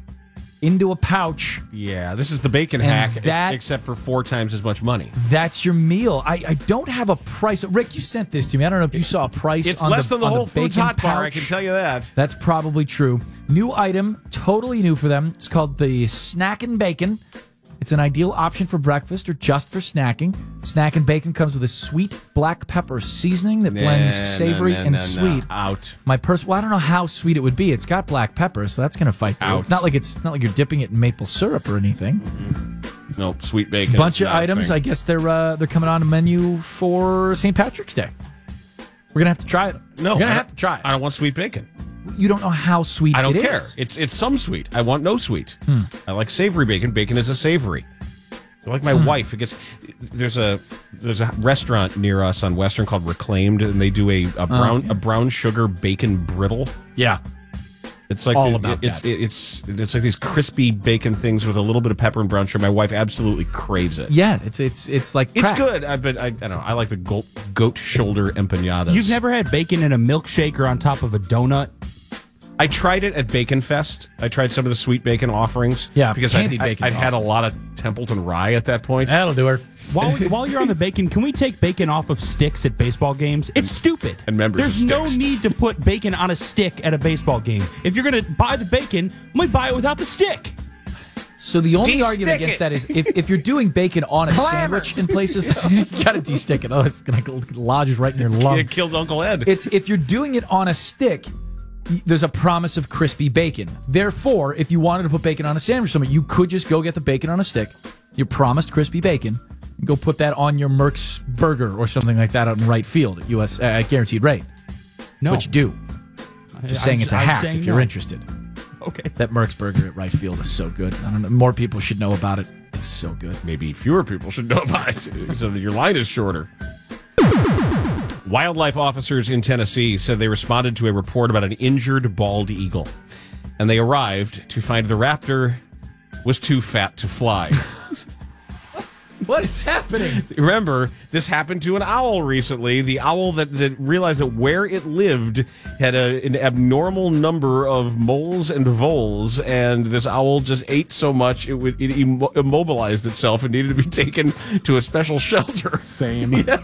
S1: into a pouch.
S8: Yeah, this is the bacon hack, except for 4 times as much money.
S1: That's your meal. I don't have a price. Rick, you sent this to me. I don't know if you saw a price.
S8: It's less than the Whole Foods Hot Bar, I can tell you that.
S1: That's probably true. New item, totally new for them. It's called the Snackin' Bacon. It's an ideal option for breakfast or just for snacking. Snackin' Bacon comes with a sweet black pepper seasoning that blends savory and sweet.
S8: Out.
S1: I don't know how sweet it would be. It's got black pepper, so that's going to fight through. It's not like you're dipping it in maple syrup or anything.
S8: Mm-hmm. No, sweet bacon.
S1: It's a bunch of items. I guess they're coming on a menu for St. Patrick's Day. We're going to have to try it.
S8: No,
S1: we're going to have to try it.
S8: I don't want sweet bacon.
S1: You don't know how sweet it is.
S8: I don't care. It's some sweet. I want no sweet. I like savory bacon. Bacon is a savory. I like my wife. There's a restaurant near us on Western called Reclaimed, and they do a brown sugar bacon brittle.
S1: Yeah.
S8: It's like
S1: all about that.
S8: It's like these crispy bacon things with a little bit of pepper and brown sugar. My wife absolutely craves it.
S1: Yeah, it's like crack.
S8: It's good, but I don't know. I like the goat shoulder empanadas.
S4: You've never had bacon in a milkshake or on top of a donut?
S8: I tried it at Bacon Fest. I tried some of the sweet bacon offerings.
S1: Yeah,
S8: because I'd had a lot of Templeton rye at that point.
S1: That'll do her.
S4: While you're on the bacon, can we take bacon off of sticks at baseball games? It's stupid.
S8: And members
S4: There's
S8: of
S4: no
S8: sticks.
S4: need to put bacon on a stick at a baseball game. If you're going to buy the bacon, let me buy it without the stick.
S1: So the only
S8: De-stick
S1: argument against
S8: it.
S1: that is if you're doing bacon on a sandwich in places, you got to de-stick it. Oh, it's going to lodge right in your lung.
S8: It killed Uncle Ed.
S1: It's if you're doing it on a stick, there's a promise of crispy bacon. Therefore, if you wanted to put bacon on a sandwich or something, you could just go get the bacon on a stick. You're promised crispy bacon. And go put that on your Merck's burger or something like that out in right field at US at guaranteed rate. That's what you do. Just saying it's a hack if you're interested.
S4: Okay.
S1: That Merck's burger at right field is so good. I don't know. More people should know about it. It's so good.
S8: Maybe fewer people should know about it so that your line is shorter. Wildlife officers in Tennessee said they responded to a report about an injured bald eagle. and they arrived to find the raptor was too fat to fly.
S1: What is happening?
S8: Remember, this happened to an owl recently. The owl that realized that where it lived had an abnormal number of moles and voles, and this owl just ate so much it immobilized itself and needed to be taken to a special shelter.
S27: Same.
S8: Yeah.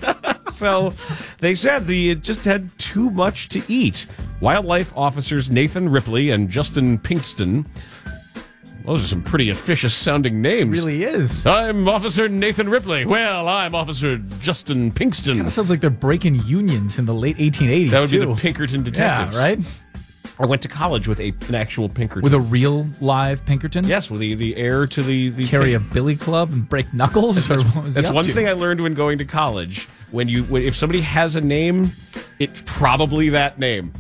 S8: So they said it just had too much to eat. Wildlife officers Nathan Ripley and Justin Pinkston. Those are some pretty officious sounding names.
S1: It really is.
S8: I'm Officer Nathan Ripley. Well, I'm Officer Justin Pinkston.
S1: Kind of sounds like they're breaking unions in the late 1880s.
S8: That would be the Pinkerton Detectives.
S1: Yeah, right?
S8: I went to college with an actual Pinkerton.
S1: With a real live Pinkerton?
S8: Yes, with the heir to the
S1: carry a billy club and break knuckles?
S8: That's one thing I learned when going to college. If somebody has a name, it's probably that name.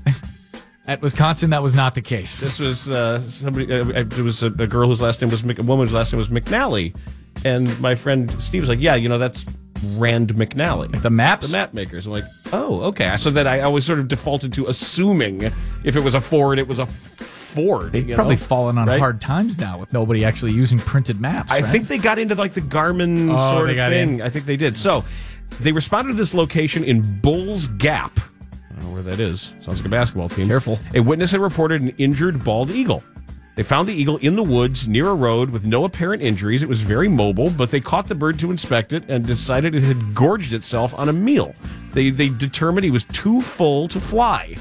S1: At Wisconsin, that was not the case.
S8: This was somebody. It was a girl whose last name was a woman whose last name was McNally, and my friend Steve was like, "Yeah, that's Rand McNally,
S1: like the maps,
S8: the map makers." I'm like, "Oh, okay." So then I always sort of defaulted to assuming if it was a Ford, it was a Ford.
S1: They've probably fallen on hard times now with nobody actually using printed maps.
S8: I think they got into like the Garmin sort of thing. I think they did. So they responded to this location in Bulls Gap. I don't know where that is. Sounds like a basketball team.
S1: Careful.
S8: A witness had reported an injured bald eagle. They found the eagle in the woods near a road with no apparent injuries. It was very mobile, but they caught the bird to inspect it and decided it had gorged itself on a meal. They determined he was too full to fly.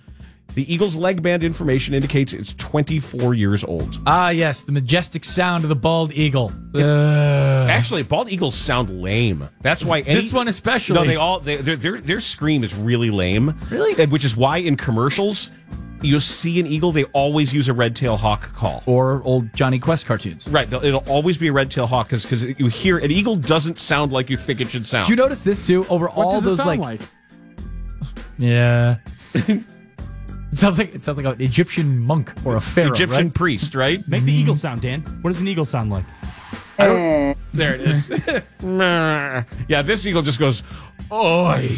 S8: The eagle's leg band information indicates it's 24 years old.
S1: Ah, yes, the majestic sound of the bald eagle.
S8: Actually, bald eagles sound lame. That's why
S1: this one especially.
S8: No, their scream is really lame.
S1: Really?
S8: Which is why in commercials you see an eagle, they always use a red-tailed hawk call.
S1: Or old Johnny Quest cartoons.
S8: Right, it'll always be a red-tailed hawk because you hear an eagle doesn't sound like you think it should sound.
S1: Did you notice this too? Over
S27: what
S1: all
S27: does
S1: those
S27: it sound like?
S1: Yeah. It sounds like an Egyptian monk or a pharaoh,
S8: Egyptian
S1: right?
S8: priest, right?
S4: Make the eagle sound, Dan. What does an eagle sound like?
S8: There it is. Yeah, this eagle just goes, oi.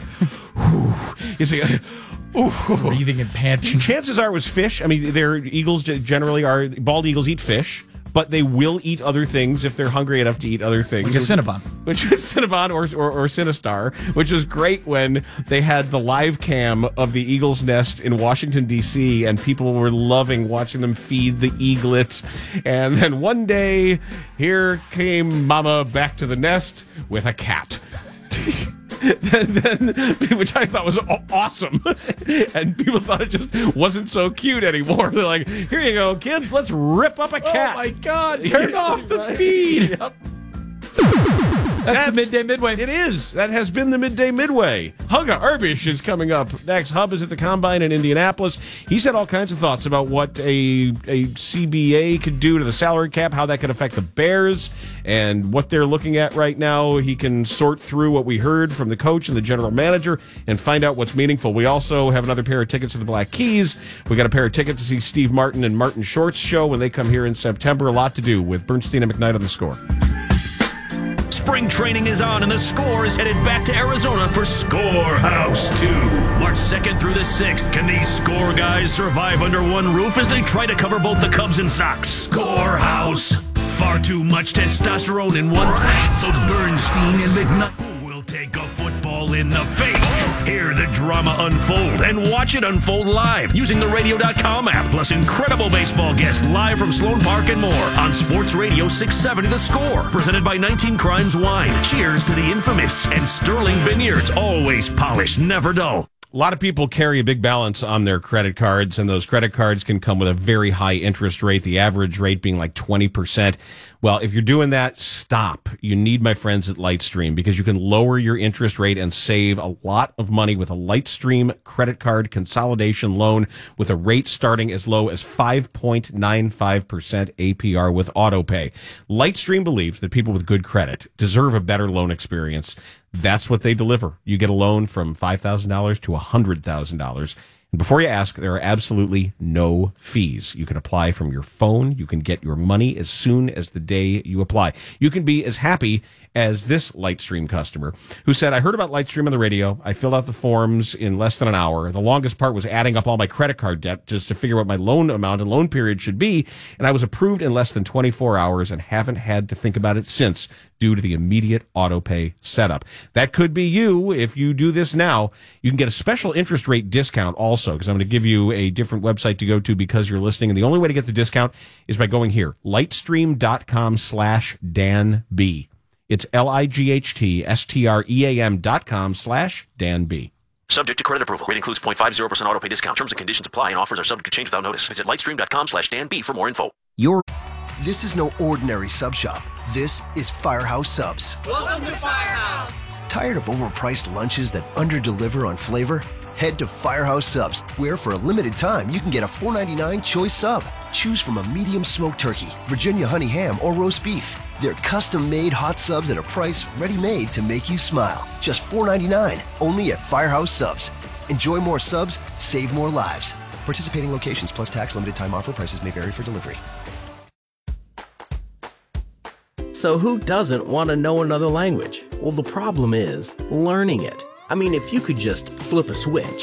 S8: You see,
S1: breathing and panting.
S8: Chances are it was fish. I mean, eagles generally are, bald eagles eat fish, but they will eat other things if they're hungry enough to eat other things.
S1: Like a Cinnabon.
S8: Which is Cinnabon or Sinistar, which was great when they had the live cam of the eagle's nest in Washington, D.C., and people were loving watching them feed the eaglets. And then one day, here came Mama back to the nest with a cat. then, which I thought was awesome, and people thought it just wasn't so cute anymore. They're like, "Here you go, kids. Let's rip up a cat."
S1: Oh my God! Turn off the feed.
S8: Yep.
S1: That's the Midday Midway.
S8: It is. That has been the Midday Midway. Hugga Urbish is coming up next. Hub is at the Combine in Indianapolis. He's had all kinds of thoughts about what a CBA could do to the salary cap, how that could affect the Bears, and what they're looking at right now. He can sort through what we heard from the coach and the general manager and find out what's meaningful. We also have another pair of tickets to the Black Keys. We got a pair of tickets to see Steve Martin and Martin Short's show when they come here in September. A lot to do with Bernstein and McKnight on The Score.
S2: Spring training is on, and The Score is headed back to Arizona for Scorehouse 2. March 2nd through the 6th. Can these Score guys survive under one roof as they try to cover both the Cubs and Sox? Scorehouse. Far too much testosterone in one place.
S6: So Bernstein and McKnight
S2: will take a football in the face. Hear the drama unfold and watch it unfold live using the radio.com app, plus incredible baseball guests live from Sloan Park and more on Sports Radio 670 The Score, presented by 19 Crimes Wine. Cheers to the infamous and Sterling Vineyards, always polished, never dull.
S8: A lot of people carry a big balance on their credit cards, and those credit cards can come with a very high interest rate, the average rate being like 20%. Well, if you're doing that, stop. You need my friends at Lightstream, because you can lower your interest rate and save a lot of money with a Lightstream credit card consolidation loan with a rate starting as low as 5.95% APR with AutoPay. Lightstream believes that people with good credit deserve a better loan experience. That's what they deliver. You get a loan from $5,000 to $100,000. And before you ask, there are absolutely no fees. You can apply from your phone. You can get your money as soon as the day you apply. You can be as happy as this Lightstream customer who said, I heard about Lightstream on the radio. I filled out the forms in less than an hour. The longest part was adding up all my credit card debt just to figure what my loan amount and loan period should be. And I was approved in less than 24 hours and haven't had to think about it since due to the immediate auto pay setup. That could be you. If you do this now, you can get a special interest rate discount also, because I'm going to give you a different website to go to because you're listening. And the only way to get the discount is by going here, lightstream.com/DanB. It's lightstream.com/DanB.
S2: Subject to credit approval. Rate includes 0.50% auto pay discount. Terms and conditions apply, and offers are subject to change without notice. Visit lightstream.com/DanB for more info.
S15: This is no ordinary sub shop. This is Firehouse Subs.
S13: Welcome to Firehouse.
S15: Tired of overpriced lunches that underdeliver on flavor? Head to Firehouse Subs, where for a limited time you can get a $4.99 choice sub. Choose from a medium smoked turkey, Virginia honey ham, or roast beef. They're custom-made hot subs at a price ready-made to make you smile. Just $4.99, only at Firehouse Subs. Enjoy more subs, save more lives. Participating locations plus tax, limited time offer. Prices may vary for delivery.
S7: So who doesn't want to know another language? Well, the problem is learning it. I mean, if you could just flip a switch